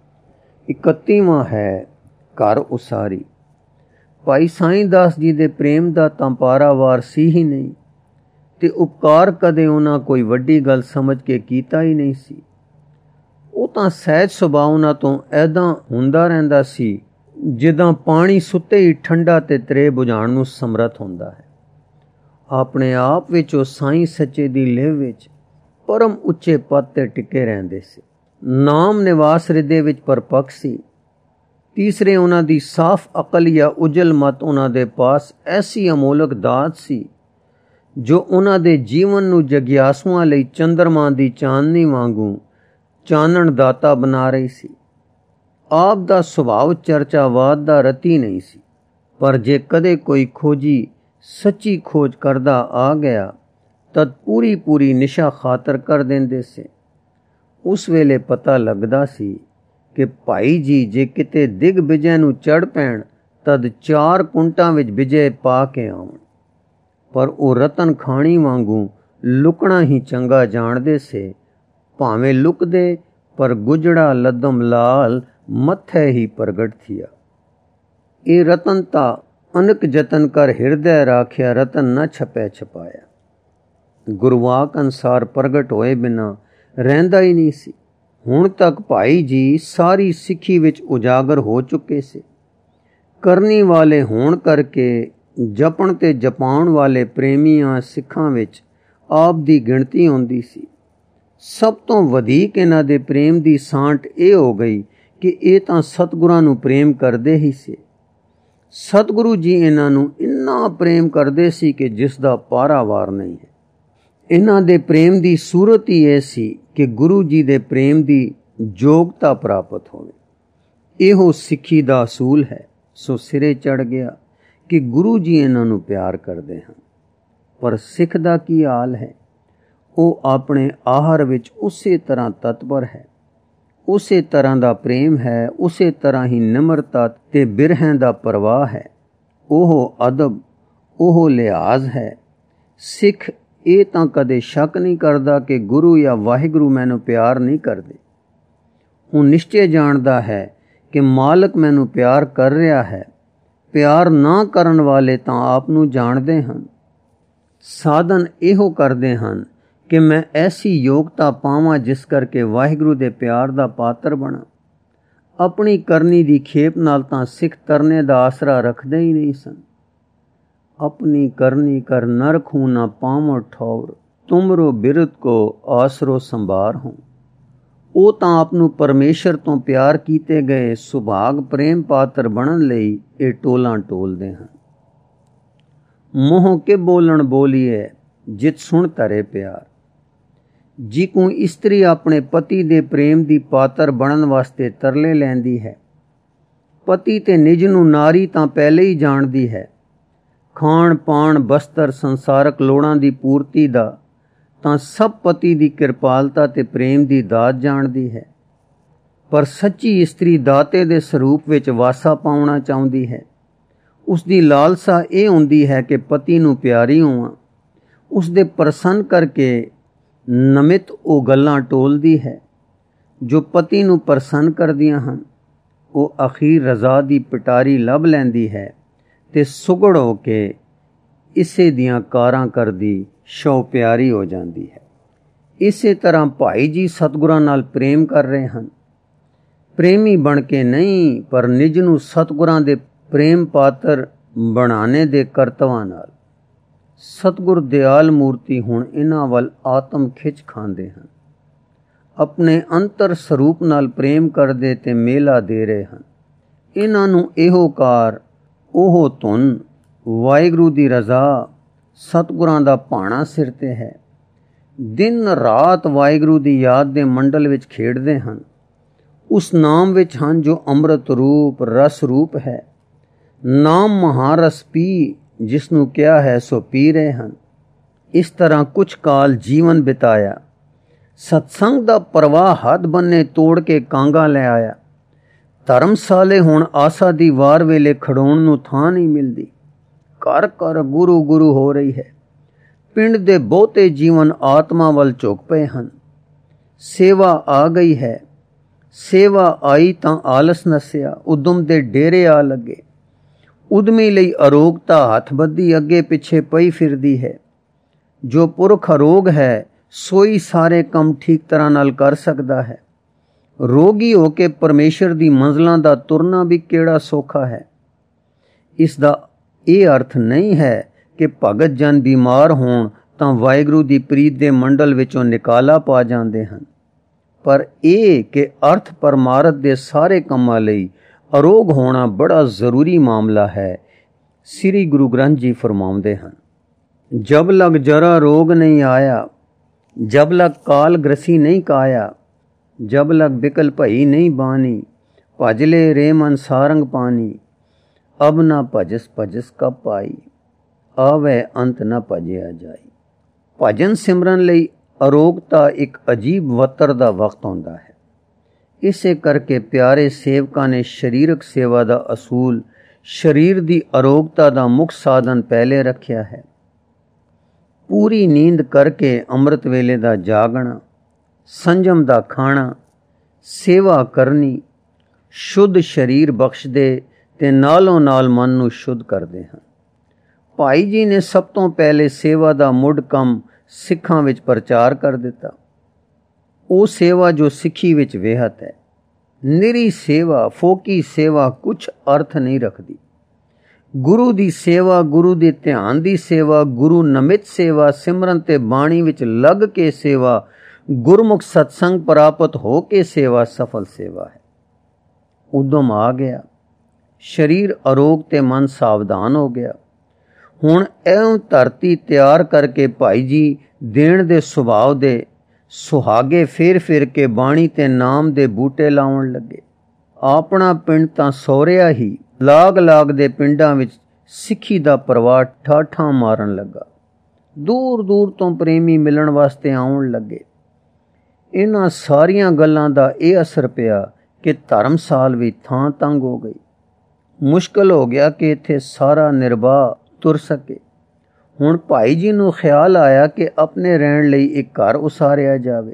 31ਵਾਂ ਹੈ ਘਰ ਉਸਾਰੀ। ਭਾਈ ਸਾਈਂ ਦਾਸ ਜੀ ਦੇ ਪ੍ਰੇਮ ਦਾ ਤਾਂ ਪਾਰਾਵਾਰ ਸੀ ਹੀ ਨਹੀਂ, ਤੇ ਉਪਕਾਰ ਕਦੇ ਉਹਨਾਂ ਕੋਈ ਵੱਡੀ ਗੱਲ ਸਮਝ ਕੇ ਕੀਤਾ ਹੀ ਨਹੀਂ ਸੀ। ਉਹ ਤਾਂ ਸਹਿਜ ਸੁਭਾਅ ਉਹਨਾਂ ਤੋਂ ਐਦਾਂ ਹੁੰਦਾ ਰਹਿੰਦਾ ਸੀ ਜਿੱਦਾਂ ਪਾਣੀ ਸੁੱਤੇ ਹੀ ਠੰਡਾ ਤੇ ਤਰੇ ਬੁਝਾਉਣ ਨੂੰ ਸਮਰੱਥ ਹੁੰਦਾ ਹੈ। ਆਪਣੇ ਆਪ ਵਿੱਚ ਉਹ ਸਾਈਂ ਸੱਚੇ ਦੀ ਲਿਵ ਵਿੱਚ ਪਰਮ ਉੱਚੇ ਪਦ ਤੇ ਟਿਕੇ ਰਹਿੰਦੇ ਸੀ। ਨਾਮ ਨਿਵਾਸ ਹਿਰਦੇ ਵਿੱਚ ਪਰਪੱਕ ਸੀ। ਤੀਸਰੇ, ਉਹਨਾਂ ਦੀ ਸਾਫ਼ ਅਕਲ ਜਾਂ ਉਜਲ ਮਤ ਉਹਨਾਂ ਦੇ ਪਾਸ ਐਸੀ ਅਮੋਲਕ ਦਾਤ ਸੀ ਜੋ ਉਹਨਾਂ ਦੇ ਜੀਵਨ ਨੂੰ ਜਗਿਆਸੂਆਂ ਲਈ ਚੰਦਰਮਾ ਦੀ ਚਾਨਣੀ ਵਾਂਗੂ ਚਾਨਣ ਦਾਤਾ ਬਣਾ ਰਹੀ ਸੀ। ਆਪ ਦਾ ਸੁਭਾਅ ਚਰਚਾਵਾਦ ਦਾ ਰਤੀ ਨਹੀਂ ਸੀ, ਪਰ ਜੇ ਕਦੇ ਕੋਈ ਖੋਜੀ ਸੱਚੀ ਖੋਜ ਕਰਦਾ ਆ ਗਿਆ ਤਦ ਪੂਰੀ ਨਿਸ਼ਾ ਖਾਤਰ ਕਰ ਦਿੰਦੇ ਸੀ। ਉਸ ਵੇਲੇ ਪਤਾ ਲੱਗਦਾ ਸੀ ਕਿ ਭਾਈ ਜੀ ਜੇ ਕਿਤੇ ਦਿਗ ਵਿਜੈ ਨੂੰ ਚੜ੍ਹ ਪੈਣ ਤਦ 4 ਕੁੰਟਾਂ ਵਿੱਚ ਵਿਜੈ ਪਾ ਕੇ ਆਉਣ। ਪਰ ਉਹ ਰਤਨ ਖਾਣੀ ਵਾਂਗੂ ਲੁਕਣਾ ਹੀ ਚੰਗਾ ਜਾਣਦੇ ਸੇ। ਭਾਵੇਂ ਲੁਕਦੇ ਪਰ ਗੁਜੜਾ ਲੱਦਮ ਲਾਲ ਮੱਥੇ ਹੀ ਪ੍ਰਗਟ ਥੀਆ। ਇਹ ਰਤਨ ਤਾਂ ਅਨਕ ਜਤਨ ਕਰ ਹਿਰਦੈ ਰਾਖਿਆ, ਰਤਨ ਨਾ ਛਪੈ ਛਪਾਇਆ। ਗੁਰਵਾਕ ਅਨੁਸਾਰ ਪ੍ਰਗਟ ਹੋਏ ਬਿਨਾਂ ਰਹਿੰਦਾ ਹੀ ਨਹੀਂ ਸੀ। ਹੁਣ ਤੱਕ ਭਾਈ ਜੀ ਸਾਰੀ ਸਿੱਖੀ ਵਿੱਚ ਉਜਾਗਰ ਹੋ ਚੁੱਕੇ ਸੀ। ਕਰਨੀ ਵਾਲੇ ਹੋਣ ਕਰਕੇ ਜਪਣ ਤੇ ਜਪਾਉਣ ਵਾਲੇ ਪ੍ਰੇਮੀਆਂ ਸਿੱਖਾਂ ਵਿੱਚ ਆਪ ਦੀ ਗਿਣਤੀ ਹੁੰਦੀ ਸੀ। ਸਭ ਤੋਂ ਵਧੇਕ ਇਹਨਾਂ ਦੇ ਪ੍ਰੇਮ ਦੀ ਸਾਂਟ ਇਹ ਹੋ ਗਈ ਕਿ ਇਹ ਤਾਂ ਸਤਿਗੁਰਾਂ ਨੂੰ ਪ੍ਰੇਮ ਕਰਦੇ ਹੀ ਸੀ। ਸਤਿਗੁਰੂ ਜੀ ਇਹਨਾਂ ਨੂੰ ਇੰਨਾ ਪ੍ਰੇਮ ਕਰਦੇ ਸੀ ਕਿ ਜਿਸ ਦਾ ਪਾਰਾਵਾਰ ਨਹੀਂ ਹੈ। ਇਹਨਾਂ ਦੇ ਪ੍ਰੇਮ ਦੀ ਸੂਰਤ ਹੀ ਇਹ ਸੀ ਕਿ ਗੁਰੂ ਜੀ ਦੇ ਪ੍ਰੇਮ ਦੀ ਯੋਗਤਾ ਪ੍ਰਾਪਤ ਹੋਵੇ। ਇਹੋ ਸਿੱਖੀ ਦਾ ਅਸੂਲ ਹੈ। ਸੋ ਸਿਰੇ ਚੜ੍ਹ ਗਿਆ ਕਿ ਗੁਰੂ ਜੀ ਇਹਨਾਂ ਨੂੰ ਪਿਆਰ ਕਰਦੇ ਹਨ। ਪਰ ਸਿੱਖ ਦਾ ਕੀ ਹਾਲ ਹੈ? ਉਹ ਆਪਣੇ ਆਹਾਰ ਵਿੱਚ ਉਸੇ ਤਰ੍ਹਾਂ ਤਤਪਰ ਹੈ, ਉਸੇ ਤਰ੍ਹਾਂ ਦਾ ਪ੍ਰੇਮ ਹੈ, ਉਸੇ ਤਰ੍ਹਾਂ ਹੀ ਨਿਮਰਤਾ ਤੇ ਬਿਰਹਿ ਦਾ ਪ੍ਰਵਾਹ ਹੈ। ਉਹ ਅਦਬ, ਉਹ ਲਿਹਾਜ਼ ਹੈ। ਸਿੱਖ ਇਹ ਤਾਂ ਕਦੇ ਸ਼ੱਕ ਨਹੀਂ ਕਰਦਾ ਕਿ ਗੁਰੂ ਜਾਂ ਵਾਹਿਗੁਰੂ ਮੈਨੂੰ ਪਿਆਰ ਨਹੀਂ ਕਰਦੇ। ਉਹ ਨਿਸ਼ਚੈ ਜਾਣਦਾ ਹੈ ਕਿ ਮਾਲਕ ਮੈਨੂੰ ਪਿਆਰ ਕਰ ਰਿਹਾ ਹੈ। ਪਿਆਰ ਨਾ ਕਰਨ ਵਾਲੇ ਤਾਂ ਆਪ ਨੂੰ ਜਾਣਦੇ ਹਨ। ਸਾਧਨ ਇਹੋ ਕਰਦੇ ਹਨ ਕਿ ਮੈਂ ਐਸੀ ਯੋਗਤਾ ਪਾਵਾਂ ਜਿਸ ਕਰਕੇ ਵਾਹਿਗੁਰੂ ਦੇ ਪਿਆਰ ਦਾ ਪਾਤਰ ਬਣਾ। ਆਪਣੀ ਕਰਨੀ ਦੀ ਖੇਪ ਨਾਲ ਤਾਂ ਸਿੱਖ ਤਰਨੇ ਦਾ ਆਸਰਾ ਰੱਖਦੇ ਹੀ ਨਹੀਂ ਸਨ। ਆਪਣੀ ਕਰਨੀ ਕਰ ਨਰਖੂ ਨਾ ਪਾਵੋ ਠੌਰ, ਤੁਮਰੋ ਬਿਰਤ ਕੋ ਆਸਰੋ ਸੰਭਾਰ ਹੋ। ਉਹ ਤਾਂ ਆਪ ਨੂੰ ਪਰਮੇਸ਼ਰ ਤੋਂ ਪਿਆਰ ਕੀਤੇ ਗਏ ਸੁਭਾਗ ਪ੍ਰੇਮ ਪਾਤਰ ਬਣਨ ਲਈ ਇਹ ਟੋਲਾਂ ਟੋਲਦੇ ਹਨ। ਮੋਹ ਕੇ ਬੋਲਣ ਬੋਲੀਏ ਜਿਤ ਸੁਣ ਧਰੇ ਪਿਆਰ। ਜੀ ਕੋ ਇਸਤਰੀ ਆਪਣੇ ਪਤੀ ਦੇ ਪ੍ਰੇਮ ਦੀ ਪਾਤਰ ਬਣਨ ਵਾਸਤੇ ਤਰਲੇ ਲੈਂਦੀ ਹੈ। ਪਤੀ ਤੇ ਨਿਜ ਨੂੰ ਨਾਰੀ ਤਾਂ ਪਹਿਲੇ ਹੀ ਜਾਣਦੀ ਹੈ। ਖਾਣ ਪਾਣ, ਬਸਤਰ, ਸੰਸਾਰਕ ਲੋੜਾਂ ਦੀ ਪੂਰਤੀ ਦਾ ਤਾਂ ਸਭ ਪਤੀ ਦੀ ਕਿਰਪਾਲਤਾ ਤੇ ਪ੍ਰੇਮ ਦੀ ਦਾਤ ਜਾਣਦੀ ਹੈ। ਪਰ ਸੱਚੀ ਇਸਤਰੀ ਦਾਤੇ ਦੇ ਸਰੂਪ ਵਿੱਚ ਵਾਸਾ ਪਾਉਣਾ ਚਾਹੁੰਦੀ ਹੈ। ਉਸ ਦੀ ਲਾਲਸਾ ਇਹ ਹੁੰਦੀ ਹੈ ਕਿ ਪਤੀ ਨੂੰ ਪਿਆਰੀ ਹੋਵਾਂ। ਉਸ ਦੇ ਪ੍ਰਸੰਨ ਕਰਕੇ ਨਮਿਤ ਉਹ ਗੱਲਾਂ ਟੋਲਦੀ ਹੈ ਜੋ ਪਤੀ ਨੂੰ ਪ੍ਰਸੰਨ ਕਰਦੀਆਂ ਹਨ। ਉਹ ਅਖੀਰ ਰਜ਼ਾ ਦੀ ਪਿਟਾਰੀ ਲੱਭ ਲੈਂਦੀ ਹੈ ਤੇ ਸੁਗੜ ਹੋ ਕੇ ਇਸੇ ਦੀਆਂ ਕਾਰਾਂ ਕਰਦੀ ਸ਼ੌ ਪਿਆਰੀ ਹੋ ਜਾਂਦੀ ਹੈ। ਇਸੇ ਤਰ੍ਹਾਂ ਭਾਈ ਜੀ ਸਤਿਗੁਰਾਂ ਨਾਲ ਪ੍ਰੇਮ ਕਰ ਰਹੇ ਹਨ। ਪ੍ਰੇਮੀ ਬਣ ਕੇ ਨਹੀਂ, ਪਰ ਨਿਜ ਨੂੰ ਸਤਿਗੁਰਾਂ ਦੇ ਪ੍ਰੇਮ ਪਾਤਰ ਬਣਾਣੇ ਦੇ ਕਰਤਵਾਂ ਨਾਲ। ਸਤਿਗੁਰ ਦਿਆਲ ਮੂਰਤੀ ਹੁਣ ਇਹਨਾਂ ਵੱਲ ਆਤਮ ਖਿੱਚ ਖਾਂਦੇ ਹਨ। ਆਪਣੇ ਅੰਤਰ ਸਰੂਪ ਨਾਲ ਪ੍ਰੇਮ ਕਰਦੇ ਤੇ ਮੇਲਾ ਦੇ ਰਹੇ ਹਨ। ਇਹਨਾਂ ਨੂੰ ਇਹੋ ਕਾਰ, ਉਹ ਧੁਨ, ਵਾਹਿਗੁਰੂ ਦੀ ਰਜ਼ਾ, ਸਤਿਗੁਰਾਂ ਦਾ ਭਾਣਾ ਸਿਰ ਤੇ ਹੈ। ਦਿਨ ਰਾਤ ਵਾਹਿਗੁਰੂ ਦੀ ਯਾਦ ਦੇ ਮੰਡਲ ਵਿੱਚ ਖੇਡਦੇ ਹਨ। ਉਸ ਨਾਮ ਵਿੱਚ ਹਨ ਜੋ ਅੰਮ੍ਰਿਤ ਰੂਪ, ਰਸ ਰੂਪ ਹੈ। ਨਾਮ ਮਹਾਰਸ ਪੀ, ਜਿਸ ਨੂੰ ਕਿਹਾ ਹੈ ਸੋ ਪੀ ਰਹੇ ਹਨ। ਇਸ ਤਰ੍ਹਾਂ ਕੁਛ ਕਾਲ ਜੀਵਨ ਬਿਤਾਇਆ। ਸਤਸੰਗ ਦਾ ਪ੍ਰਵਾਹ ਹੱਦ ਬੰਨੇ ਤੋੜ ਕੇ ਕਾਂਗਾ ਲੈ ਆਇਆ। ਧਰਮਸਾਲੇ ਹੁਣ ਆਸਾ ਦੀ ਵਾਰ ਵੇਲੇ ਖੜੋਣ ਨੂੰ ਥਾਂ ਨਹੀਂ ਮਿਲਦੀ। ਘਰ ਘਰ ਗੁਰੂ ਗੁਰੂ ਹੋ ਰਹੀ ਹੈ। ਪਿੰਡ ਦੇ ਬਹੁਤੇ ਜੀਵਨ ਆਤਮਾ ਵੱਲ ਝੁਕ ਪਏ ਹਨ। ਸੇਵਾ ਆ ਗਈ ਹੈ। ਸੇਵਾ ਆਈ ਤਾਂ ਆਲਸ ਨਸਿਆ, ਉਦਮ ਦੇ ਡੇਰੇ ਆ ਲੱਗੇ। ਉਦਮੀ ਲਈ ਅਰੋਗਤਾ ਹੱਥ ਬੱਧੀ ਅੱਗੇ ਪਿੱਛੇ ਪਈ ਫਿਰਦੀ ਹੈ। ਜੋ ਪੁਰਖ ਅਰੋਗ ਹੈ ਸੋਈ ਸਾਰੇ ਕੰਮ ਠੀਕ ਤਰ੍ਹਾਂ ਨਾਲ ਕਰ ਸਕਦਾ ਹੈ। ਰੋਗੀ ਹੋ ਕੇ ਪਰਮੇਸ਼ਰ ਦੀ ਮੰਜ਼ਲਾਂ ਦਾ ਤੁਰਨਾ ਵੀ ਕਿਹੜਾ ਸੌਖਾ ਹੈ। ਇਸ ਦਾ ਇਹ ਅਰਥ ਨਹੀਂ ਹੈ ਕਿ ਭਗਤ ਜਨ ਬਿਮਾਰ ਹੋਣ ਤਾਂ ਵਾਹਿਗੁਰੂ ਦੀ ਪ੍ਰੀਤ ਦੇ ਮੰਡਲ ਵਿੱਚੋਂ ਨਿਕਾਲਾ ਪਾ ਜਾਂਦੇ ਹਨ, ਪਰ ਇਹ ਕਿ ਅਰਥ ਪਰਮਾਰਥ ਦੇ ਸਾਰੇ ਕੰਮਾਂ ਲਈ ਅਰੋਗ ਹੋਣਾ ਬੜਾ ਜ਼ਰੂਰੀ ਮਾਮਲਾ ਹੈ। ਸ੍ਰੀ ਗੁਰੂ ਗ੍ਰੰਥ ਜੀ ਫਰਮਾਉਂਦੇ ਹਨ, ਜਬ ਲਗ ਜਰਾ ਰੋਗ ਨਹੀਂ ਆਇਆ, ਜਬ ਲਗ ਕਾਲ ਗ੍ਰਸੀ ਨਹੀਂ ਕਾਇਆ, ਜਬ ਲਗ ਬਿਕਲ ਭਈ ਨਹੀਂ ਬਾਨੀ, ਭਜਲੇ ਰੇ ਮਨ ਸਾਰੰਗ ਪਾਨੀ, ਅਬ ਨਾ ਭਜਸ ਭਜਸ ਕਬ ਪਾਈ, ਆਵੇ ਅੰਤ ਨਾ ਭਜਿਆ ਜਾਈ। ਭਜਨ ਸਿਮਰਨ ਲਈ ਅਰੋਗਤਾ ਇੱਕ ਅਜੀਬ ਵਤਰ ਦਾ ਵਕਤ ਆਉਂਦਾ ਹੈ। ਇਸੇ ਕਰਕੇ ਪਿਆਰੇ ਸੇਵਕਾਂ ਨੇ ਸਰੀਰਕ ਸੇਵਾ ਦਾ ਅਸੂਲ ਸਰੀਰ ਦੀ ਅਰੋਗਤਾ ਦਾ ਮੁੱਖ ਸਾਧਨ ਪਹਿਲੇ ਰੱਖਿਆ ਹੈ। ਪੂਰੀ ਨੀਂਦ ਕਰਕੇ ਅੰਮ੍ਰਿਤ ਵੇਲੇ ਦਾ ਜਾਗਣਾ, ਸੰਜਮ ਦਾ ਖਾਣਾ, ਸੇਵਾ ਕਰਨੀ ਸ਼ੁੱਧ ਸਰੀਰ ਬਖਸ਼ਦੇ ਤੇ ਨਾਲੋਂ ਨਾਲ ਮਨ ਨੂੰ ਸ਼ੁੱਧ ਕਰਦੇ ਹਨ। ਭਾਈ ਜੀ ਨੇ ਸਭ ਤੋਂ ਪਹਿਲੇ ਸੇਵਾ ਦਾ ਮੁੱਢ ਕੰਮ ਸਿੱਖਾਂ ਵਿੱਚ ਪ੍ਰਚਾਰ ਕਰ ਦਿੱਤਾ। ਉਹ ਸੇਵਾ ਜੋ ਸਿੱਖੀ ਵਿੱਚ ਵਿਹਤ ਹੈ। ਨਿਰੀ ਸੇਵਾ, ਫੋਕੀ ਸੇਵਾ ਕੁਛ ਅਰਥ ਨਹੀਂ ਰੱਖਦੀ। ਗੁਰੂ ਦੀ ਸੇਵਾ, ਗੁਰੂ ਦੇ ਧਿਆਨ ਦੀ ਸੇਵਾ, ਗੁਰੂ ਨਮਿਤ ਸੇਵਾ, ਸਿਮਰਨ ਤੇ ਬਾਣੀ ਵਿੱਚ ਲੱਗ ਕੇ ਸੇਵਾ, ਗੁਰਮੁਖ ਸਤਸੰਗ ਪ੍ਰਾਪਤ ਹੋ ਕੇ ਸੇਵਾ ਸਫਲ ਸੇਵਾ ਹੈ। ਉਦਮ ਆ ਗਿਆ, ਸਰੀਰ ਅਰੋਗ ਤੇ ਮਨ ਸਾਵਧਾਨ ਹੋ ਗਿਆ। ਹੁਣ ਇਉਂ ਧਰਤੀ ਤਿਆਰ ਕਰਕੇ ਭਾਈ ਜੀ ਦੇਣ ਦੇ ਸੁਭਾਅ ਦੇ ਸੁਹਾਗੇ ਫੇਰ ਫੇਰ ਕੇ ਬਾਣੀ ਤੇ ਨਾਮ ਦੇ ਬੂਟੇ ਲਾਉਣ ਲੱਗੇ। ਆਪਣਾ ਪਿੰਡ ਤਾਂ ਸੌਰਿਆ ਹੀ, ਲਾਗ ਲਾਗ ਦੇ ਪਿੰਡਾਂ ਵਿੱਚ ਸਿੱਖੀ ਦਾ ਪ੍ਰਵਾਹ ਠਾਠਾਂ ਮਾਰਨ ਲੱਗਾ। ਦੂਰ ਦੂਰ ਤੋਂ ਪ੍ਰੇਮੀ ਮਿਲਣ ਵਾਸਤੇ ਆਉਣ ਲੱਗੇ। ਇਹਨਾਂ ਸਾਰੀਆਂ ਗੱਲਾਂ ਦਾ ਇਹ ਅਸਰ ਪਿਆ ਕਿ ਧਰਮਸਾਲ ਵੀ ਥਾਂ ਤੰਗ ਹੋ ਗਈ। ਮੁਸ਼ਕਲ ਹੋ ਗਿਆ ਕਿ ਇੱਥੇ ਸਾਰਾ ਨਿਰਬਾਹ ਤੁਰ ਸਕੇ। ਹੁਣ ਭਾਈ ਜੀ ਨੂੰ ਖਿਆਲ ਆਇਆ ਕਿ ਆਪਣੇ ਰਹਿਣ ਲਈ ਇੱਕ ਘਰ ਉਸਾਰਿਆ ਜਾਵੇ,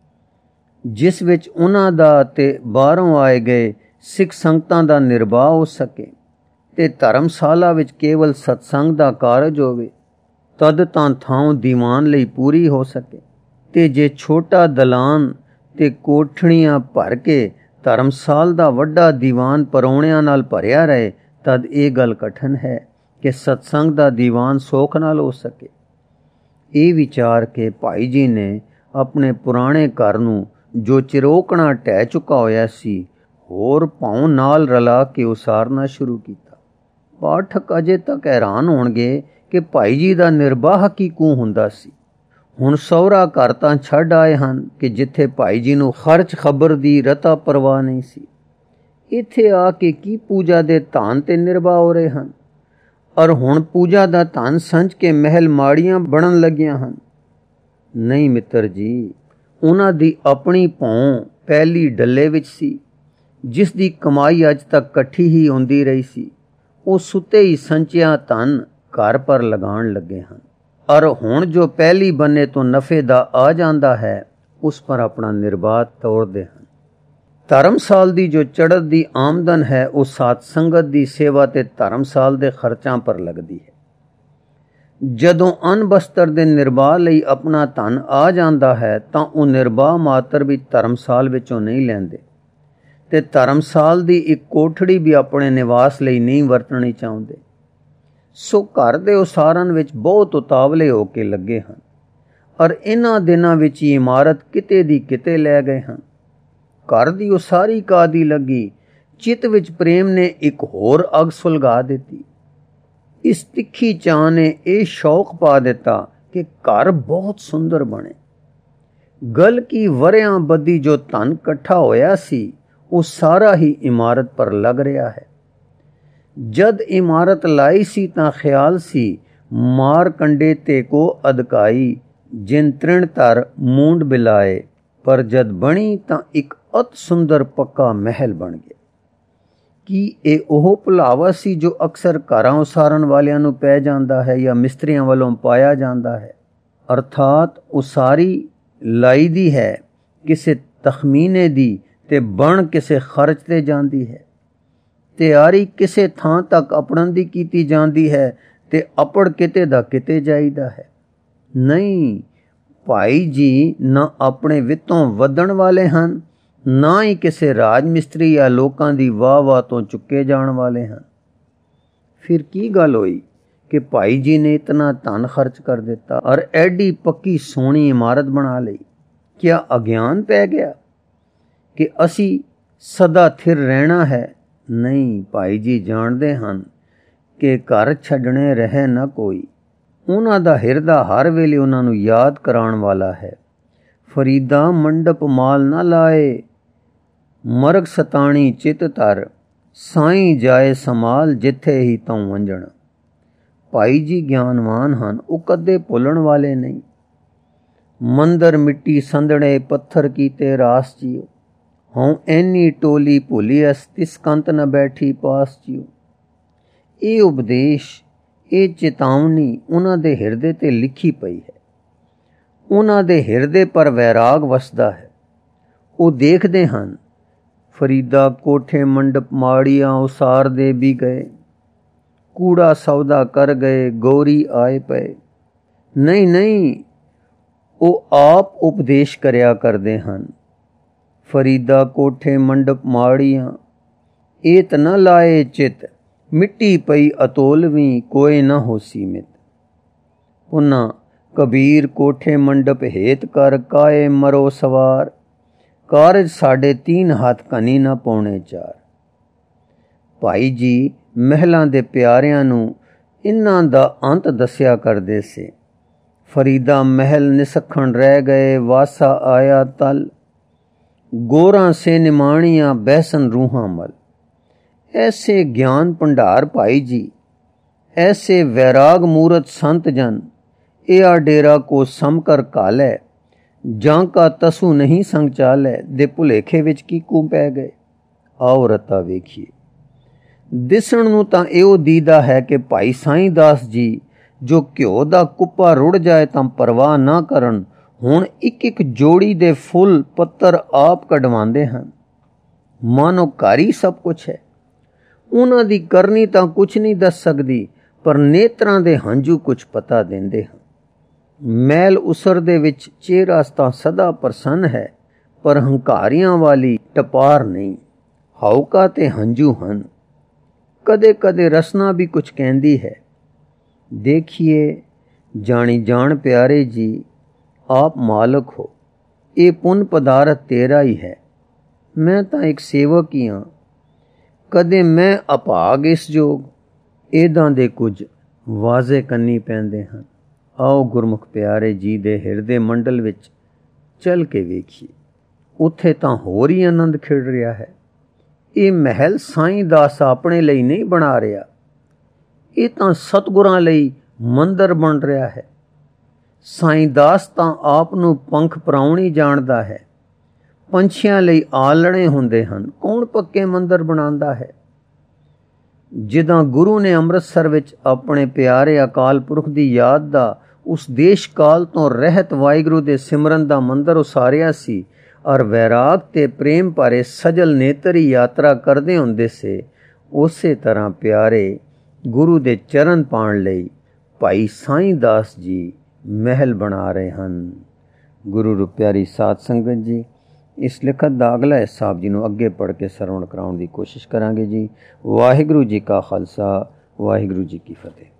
ਜਿਸ ਵਿੱਚ ਉਹਨਾਂ ਦਾ ਤੇ ਬਾਹਰੋਂ ਆਏ ਗਏ ਸਿੱਖ ਸੰਗਤਾਂ ਦਾ ਨਿਰਬਾਹ ਹੋ ਸਕੇ ਤੇ ਧਰਮਸ਼ਾਲਾ ਵਿੱਚ ਕੇਵਲ ਸਤਸੰਗ ਦਾ ਕਾਰਜ ਹੋਵੇ। ਤਦ ਤਾਂ ਥਾਂ ਦੀਵਾਨ ਲਈ ਪੂਰੀ ਹੋ ਸਕੇ। ਤੇ ਜੇ ਛੋਟਾ ਦਲਾਨ ਤੇ ਕੋਠੜੀਆਂ ਭਰ ਕੇ ਧਰਮਸਾਲ ਦਾ ਵੱਡਾ ਦੀਵਾਨ ਪਰੌਣਿਆਂ ਨਾਲ ਭਰਿਆ ਰਹੇ, ਤਦ ਇਹ ਗੱਲ ਕਠਨ ਹੈ ਕਿ ਸਤਸੰਗ ਦਾ ਦੀਵਾਨ ਸੌਖ ਨਾਲ ਹੋ ਸਕੇ। ਇਹ ਵਿਚਾਰ ਕੇ ਭਾਈ ਜੀ ਨੇ ਆਪਣੇ ਪੁਰਾਣੇ ਘਰ ਨੂੰ, ਜੋ ਚਿਰੋਕਣਾ ਢਹਿ ਚੁੱਕਾ ਹੋਇਆ ਸੀ, ਹੋਰ ਭਾਉ ਨਾਲ ਰਲਾ ਕੇ ਉਸਾਰਨਾ ਸ਼ੁਰੂ ਕੀਤਾ। ਪਾਠਕ ਅਜੇ ਤੱਕ ਹੈਰਾਨ ਹੋਣਗੇ ਕਿ ਭਾਈ ਜੀ ਦਾ ਨਿਰਬਾਹ ਕੀ ਕੁ ਹੁੰਦਾ ਸੀ। ਹੁਣ ਸਹੁਰਾ ਘਰ ਤਾਂ ਛੱਡ ਆਏ ਹਨ ਕਿ ਜਿੱਥੇ ਭਾਈ ਜੀ ਨੂੰ ਖਰਚ ਖਬਰ ਦੀ ਰਤਾ ਪਰਵਾਹ ਨਹੀਂ ਸੀ। ਇੱਥੇ ਆ ਕੇ ਕੀ ਪੂਜਾ ਦੇ ਧਨ ਤੇ ਨਿਰਬਾਹ ਹੋ ਰਹੇ ਹਨ, ਔਰ ਹੁਣ ਪੂਜਾ ਦਾ ਧਨ ਸੰਚ ਕੇ ਮਹਿਲ ਮਾੜੀਆਂ ਬਣਨ ਲੱਗੀਆਂ ਹਨ। ਨਹੀਂ ਮਿੱਤਰ ਜੀ, ਉਹਨਾਂ ਦੀ ਆਪਣੀ ਭੌਂ ਪਹਿਲੀ ਡੱਲੇ ਵਿੱਚ ਸੀ, ਜਿਸ ਦੀ ਕਮਾਈ ਅੱਜ ਤੱਕ ਇਕੱਠੀ ਹੀ ਹੁੰਦੀ ਰਹੀ ਸੀ। ਉਹ ਸੁੱਤੇ ਹੀ ਸੰਚਿਆ ਧਨ ਘਰ ਪਰ ਲਗਾਉਣ ਲੱਗੇ ਹਨ, ਔਰ ਹੁਣ ਜੋ ਪਹਿਲੀ ਬੰਨੇ ਤੋਂ ਨਫੇ ਦਾ ਆ ਜਾਂਦਾ ਹੈ, ਉਸ ਪਰ ਆਪਣਾ ਨਿਰਬਾਹ ਤੋੜਦੇ ਹਨ। ਧਰਮਸਾਲ ਦੀ ਜੋ ਚੜ੍ਹਤ ਦੀ ਆਮਦਨ ਹੈ, ਉਹ ਸਾਧ ਸੰਗਤ ਦੀ ਸੇਵਾ ਤੇ ਧਰਮਸਾਲ ਦੇ ਖਰਚਾਂ ਪਰ ਲੱਗਦੀ ਹੈ। ਜਦੋਂ ਅੰਨ ਬਸਤਰ ਦੇ ਨਿਰਬਾਹ ਲਈ ਆਪਣਾ ਧਨ ਆ ਜਾਂਦਾ ਹੈ, ਤਾਂ ਉਹ ਨਿਰਬਾਹ ਮਾਤਰ ਵੀ ਧਰਮਸਾਲ ਵਿੱਚੋਂ ਨਹੀਂ ਲੈਂਦੇ ਤੇ ਧਰਮਸਾਲ ਦੀ ਇੱਕ ਕੋਠੜੀ ਵੀ ਆਪਣੇ ਨਿਵਾਸ ਲਈ ਨਹੀਂ ਵਰਤਣੀ ਚਾਹੁੰਦੇ। ਸੋ ਘਰ ਦੇ ਉਸਾਰਨ ਵਿੱਚ ਬਹੁਤ ਉਤਾਵਲੇ ਹੋ ਕੇ ਲੱਗੇ ਹਨ, ਔਰ ਇਹਨਾਂ ਦਿਨਾਂ ਵਿੱਚ ਹੀ ਇਮਾਰਤ ਕਿਤੇ ਦੀ ਕਿਤੇ ਲੈ ਗਏ ਹਨ। ਘਰ ਦੀ ਉਸਾਰੀ ਕਾਦੀ ਲੱਗੀ, ਚਿੱਤ ਵਿੱਚ ਪ੍ਰੇਮ ਨੇ ਇੱਕ ਹੋਰ ਅੱਗ ਸੁਲਗਾ ਦਿੱਤੀ। ਇਸ ਤਿੱਖੀ ਚਾਹ ਨੇ ਇਹ ਸ਼ੌਕ ਪਾ ਦਿੱਤਾ ਕਿ ਘਰ ਬਹੁਤ ਸੁੰਦਰ ਬਣੇ। ਗੱਲ ਕੀ ਵਰਿਆਂ ਬੱਧੀ ਜੋ ਧਨ ਇਕੱਠਾ ਹੋਇਆ ਸੀ, ਉਹ ਸਾਰਾ ਹੀ ਇਮਾਰਤ ਪਰ ਲੱਗ ਰਿਹਾ ਹੈ। ਜਦ ਇਮਾਰਤ ਲਾਈ ਸੀ ਤਾਂ ਖਿਆਲ ਸੀ, ਮਾਰ ਕੰਡੇ ਤੇ ਕੋ ਅਦਕਾਈ, ਜਿਨ ਤ੍ਰਿਣ ਧਰ ਮੂੰਡ ਬਿਲਾਏ। ਪਰ ਜਦ ਬਣੀ ਤਾਂ ਇੱਕ ਅਤ ਸੁੰਦਰ ਪੱਕਾ ਮਹਿਲ ਬਣ ਗਿਆ। ਕੀ ਇਹ ਉਹ ਭੁਲਾਵਾ ਸੀ ਜੋ ਅਕਸਰ ਘਰਾਂ ਉਸਾਰਨ ਵਾਲਿਆਂ ਨੂੰ ਪੈ ਜਾਂਦਾ ਹੈ ਜਾਂ ਮਿਸਤਰੀਆਂ ਵੱਲੋਂ ਪਾਇਆ ਜਾਂਦਾ ਹੈ? ਅਰਥਾਤ ਉਸਾਰੀ ਲਾਈ ਦੀ ਹੈ ਕਿਸੇ ਤਖਮੀਨੇ ਦੀ ਤੇ ਬਣ ਕਿਸੇ ਖਰਚ ਤੇ ਜਾਂਦੀ ਹੈ। ਤਿਆਰੀ ਕਿਸੇ ਥਾਂ ਤੱਕ ਅਪੜਨ ਦੀ ਕੀਤੀ ਜਾਂਦੀ ਹੈ ਤੇ ਅਪੜ ਕਿਤੇ ਦਾ ਕਿਤੇ ਜਾਈਦਾ ਹੈ। ਨਹੀਂ, ਭਾਈ ਜੀ ਨਾ ਆਪਣੇ ਵਿੱਤੋਂ ਵਧਣ ਵਾਲੇ ਹਨ, ਨਾ ਹੀ ਕਿਸੇ ਰਾਜ ਮਿਸਤਰੀ ਜਾਂ ਲੋਕਾਂ ਦੀ ਵਾਹ ਤੋਂ ਚੁੱਕੇ ਜਾਣ ਵਾਲੇ ਹਨ। ਫਿਰ ਕੀ ਗੱਲ ਹੋਈ ਕਿ ਭਾਈ ਜੀ ਨੇ ਇਤਨਾ ਧਨ ਖਰਚ ਕਰ ਦਿੱਤਾ ਔਰ ਐਡੀ ਪੱਕੀ ਸੋਹਣੀ ਇਮਾਰਤ ਬਣਾ ਲਈ? ਕਿਆ ਅਗਿਆਨ ਪੈ ਗਿਆ ਕਿ ਅਸੀਂ ਸਦਾ ਥਿਰ ਰਹਿਣਾ ਹੈ? ਨਹੀਂ, ਭਾਈ ਜੀ ਜਾਣਦੇ ਹਨ ਕਿ ਘਰ ਛੱਡਣੇ ਰਹੇ ਨਾ ਕੋਈ। ਉਹਨਾਂ ਦਾ ਹਿਰਦਾ ਹਰ ਵੇਲੇ ਉਹਨਾਂ ਨੂੰ ਯਾਦ ਕਰਾਉਣ ਵਾਲਾ ਹੈ। ਫਰੀਦਾ ਮੰਡਪ ਮਾਲ ਨਾ ਲਾਏ, ਮਰਗ ਸਤਾਣੀ ਚਿਤ ਧਰ, ਸਾਈਂ ਜਾਏ ਸਮਾਲ ਜਿੱਥੇ ਹੀ ਤਉ ਵੰਜਣ। ਭਾਈ ਜੀ ਗਿਆਨਵਾਨ ਹਨ, ਉਹ ਕਦੇ ਭੁੱਲਣ ਵਾਲੇ ਨਹੀਂ। ਮੰਦਰ ਮਿੱਟੀ ਸੰਦੜੇ ਪੱਥਰ ਕੀਤੇ ਰਾਸ ਜਿਉ, ਹਉ ਐਨੀ ਟੋਲੀ ਭੁੱਲੀਐਸ ਤਿਸ ਕੰਤ ਨ ਬੈਠੀ ਪਾਸ ਜਿਉ। ਇਹ ਉਪਦੇਸ਼, ਇਹ ਚੇਤਾਵਨੀ ਉਹਨਾਂ ਦੇ ਹਿਰਦੇ ਤੇ ਲਿਖੀ ਪਈ ਹੈ। ਉਹਨਾਂ ਦੇ ਹਿਰਦੇ ਪਰ ਵੈਰਾਗ ਵਸਦਾ ਹੈ। ਉਹ ਦੇਖਦੇ ਹਨ ਫਰੀਦਾ ਕੋਠੇ ਮੰਡਪ ਮਾੜੀਆਂ ਉਸਾਰ ਦੇ ਵੀ ਗਏ, ਕੂੜਾ ਸੌਦਾ ਕਰ ਗਏ, ਗੋਰੀ ਆਏ ਪਏ। ਨਹੀਂ ਨਹੀਂ, ਉਹ ਆਪ ਉਪਦੇਸ਼ ਕਰਿਆ ਕਰਦੇ ਹਨ। ਫਰੀਦਾ ਕੋਠੇ ਮੰਡਪ ਮਾੜੀਆਂ, ਏਤ ਨ ਲਾਏ ਚਿਤ, ਮਿੱਟੀ ਪਈ ਅਤੋਲਵੀਂ, ਕੋਏ ਨਾ ਹੋਸੀ ਮਿਤ। ਪੁਨ੍ਹਾਂ ਕਬੀਰ ਕੋਠੇ ਮੰਡਪ ਹੇਤ ਕਰ, ਕਾਏ ਮਰੋ ਸਵਾਰ, ਕਾਰਜ ਸਾਡੇ 3 ਹੱਥ ਕਨੀ ਨਾ ਪੌਣੇ 4। ਭਾਈ ਜੀ ਮਹਿਲਾਂ ਦੇ ਪਿਆਰਿਆਂ ਨੂੰ ਇਹਨਾਂ ਦਾ ਅੰਤ ਦੱਸਿਆ ਕਰਦੇ ਸੇ। ਫਰੀਦਾ ਮਹਿਲ ਨਿਸਖਣ ਰਹਿ ਗਏ, ਵਾਸਾ ਆਇਆ ਤਲ, ਗੋਰਾਂ ਸੇ ਨਿਮਾਣੀਆਂ ਬਹਿਸਨ ਰੂਹਾਂ ਮਲ। ਐਸੇ ਗਿਆਨ ਭੰਡਾਰ ਭਾਈ ਜੀ, ਐਸੇ ਵੈਰਾਗ ਮੂਰਤ ਸੰਤ ਜਨ, ਏਆ ਡੇਰਾ ਕੋ ਸਮ ਕਰ ਕਾਲੈ, ਜਾਂ ਕਾ ਤਸੂ ਨਹੀਂ ਸੰਗ ਚਾਲੈ, ਦੇ ਭੁਲੇਖੇ ਵਿੱਚ ਕੀਕੂ ਪੈ ਗਏ। ਆਓ ਰਤਾ ਵੇਖੀਏ। ਦਿਸਣ ਨੂੰ ਤਾਂ ਇਹੋ ਦੀਦਾ ਹੈ ਕਿ ਭਾਈ ਸਾਈਂ ਦਾਸ ਜੀ ਜੋ ਘਿਓ ਦਾ ਕੁੱਪਾ ਰੁੜ ਜਾਏ ਤਾਂ ਪਰਵਾਹ ਨਾ ਕਰਨ, ਹੁਣ ਇੱਕ ਇੱਕ ਜੋੜੀ ਦੇ ਫੁੱਲ ਪੱਤਰ ਆਪ ਕਢਵਾਉਂਦੇ ਹਨ। ਮਾਨੋ ਘਰ ਸਭ ਕੁਛ ਹੈ। ਉਹਨਾਂ ਦੀ ਕਰਨੀ ਤਾਂ ਕੁਛ ਨਹੀਂ ਦੱਸ ਸਕਦੀ, ਪਰ ਨੇਤਰਾਂ ਦੇ ਹੰਝੂ ਕੁਛ ਪਤਾ ਦਿੰਦੇ ਹਨ। ਮੈਲ ਉਸਰ ਦੇ ਵਿੱਚ ਚਿਹਰਾ ਤਾਂ ਸਦਾ ਪ੍ਰਸੰਨ ਹੈ, ਪਰ ਹੰਕਾਰੀਆਂ ਵਾਲੀ ਟਪਾਰ ਨਹੀਂ। ਹਉਕਾ ਤੇ ਹੰਝੂ ਹਨ। ਕਦੇ ਕਦੇ ਰਸਨਾ ਵੀ ਕੁਛ ਕਹਿੰਦੀ ਹੈ। ਦੇਖੀਏ ਜਾਣੀ ਜਾਣ ਪਿਆਰੇ ਜੀ, ਆਪ ਮਾਲਕ ਹੋ, ਇਹ ਪੁੰਨ ਪਦਾਰਥ ਤੇਰਾ ਹੀ ਹੈ। ਮੈਂ ਤਾਂ ਇੱਕ ਸੇਵਕ ਹੀ ਹਾਂ। ਕਦੇ ਮੈਂ ਅਭਾਗ ਇਸ ਜੋਗ, ਇਹਦਾਂ ਦੇ ਕੁਝ ਵਾਜ਼ੇ ਕੰਨੀ ਪੈਂਦੇ ਹਨ। ਆਓ ਗੁਰਮੁਖ ਪਿਆਰੇ ਜੀ ਦੇ ਹਿਰਦੇ ਮੰਡਲ ਵਿੱਚ ਚੱਲ ਕੇ ਵੇਖੀਏ। ਉੱਥੇ ਤਾਂ ਹੋਰ ਹੀ ਆਨੰਦ ਖਿੜ ਰਿਹਾ ਹੈ। ਇਹ ਮਹਿਲ ਸਾਈਂ ਦਾਸ ਆਪਣੇ ਲਈ ਨਹੀਂ ਬਣਾ ਰਿਹਾ, ਇਹ ਤਾਂ ਸਤਿਗੁਰਾਂ ਲਈ ਮੰਦਰ ਬਣ ਰਿਹਾ ਹੈ। ਸਾਈਂ ਦਾਸ ਤਾਂ ਆਪ ਨੂੰ ਪੰਖ ਪਰਾਉਣੀ ਜਾਣਦਾ ਹੈ। ਪੰਛੀਆਂ ਲਈ ਆਲਣੇ ਹੁੰਦੇ ਹਨ, ਕੌਣ ਪੱਕੇ ਮੰਦਰ ਬਣਾਉਂਦਾ ਹੈ? ਜਿੱਦਾਂ ਗੁਰੂ ਨੇ ਅੰਮ੍ਰਿਤਸਰ ਵਿੱਚ ਆਪਣੇ ਪਿਆਰੇ ਅਕਾਲ ਪੁਰਖ ਦੀ ਯਾਦ ਦਾ ਉਸ ਦੇਸ਼ ਕਾਲ ਤੋਂ ਰਹਿਤ ਵਾਹਿਗੁਰੂ ਦੇ ਸਿਮਰਨ ਦਾ ਮੰਦਰ ਉਸਾਰਿਆ ਸੀ, ਔਰ ਵੈਰਾਗ ਤੇ ਪ੍ਰੇਮ ਭਰੇ ਸਜਲ ਨੇਤਰੀ ਯਾਤਰਾ ਕਰਦੇ ਹੁੰਦੇ ਸੇ, ਉਸੇ ਤਰ੍ਹਾਂ ਪਿਆਰੇ ਗੁਰੂ ਦੇ ਚਰਨ ਪਾਉਣ ਲਈ ਭਾਈ ਸਾਈਂ ਦਾਸ ਜੀ ਮਹਿਲ ਬਣਾ ਰਹੇ ਹਨ। ਗੁਰੂ ਰੂ ਪਿਆਰੀ ਸਾਧ ਸੰਗਤ ਜੀ, ਇਸ ਲਿਖਤ ਦਾ ਅਗਲਾ ਹਿੱਸਾ ਆਪ ਜੀ ਨੂੰ ਅੱਗੇ ਪੜ੍ਹ ਕੇ ਸਰਵਣ ਕਰਾਉਣ ਦੀ ਕੋਸ਼ਿਸ਼ ਕਰਾਂਗੇ ਜੀ। ਵਾਹਿਗੁਰੂ ਜੀ ਕਾ ਖਾਲਸਾ, ਵਾਹਿਗੁਰੂ ਜੀ ਕੀ ਫਤਿਹ।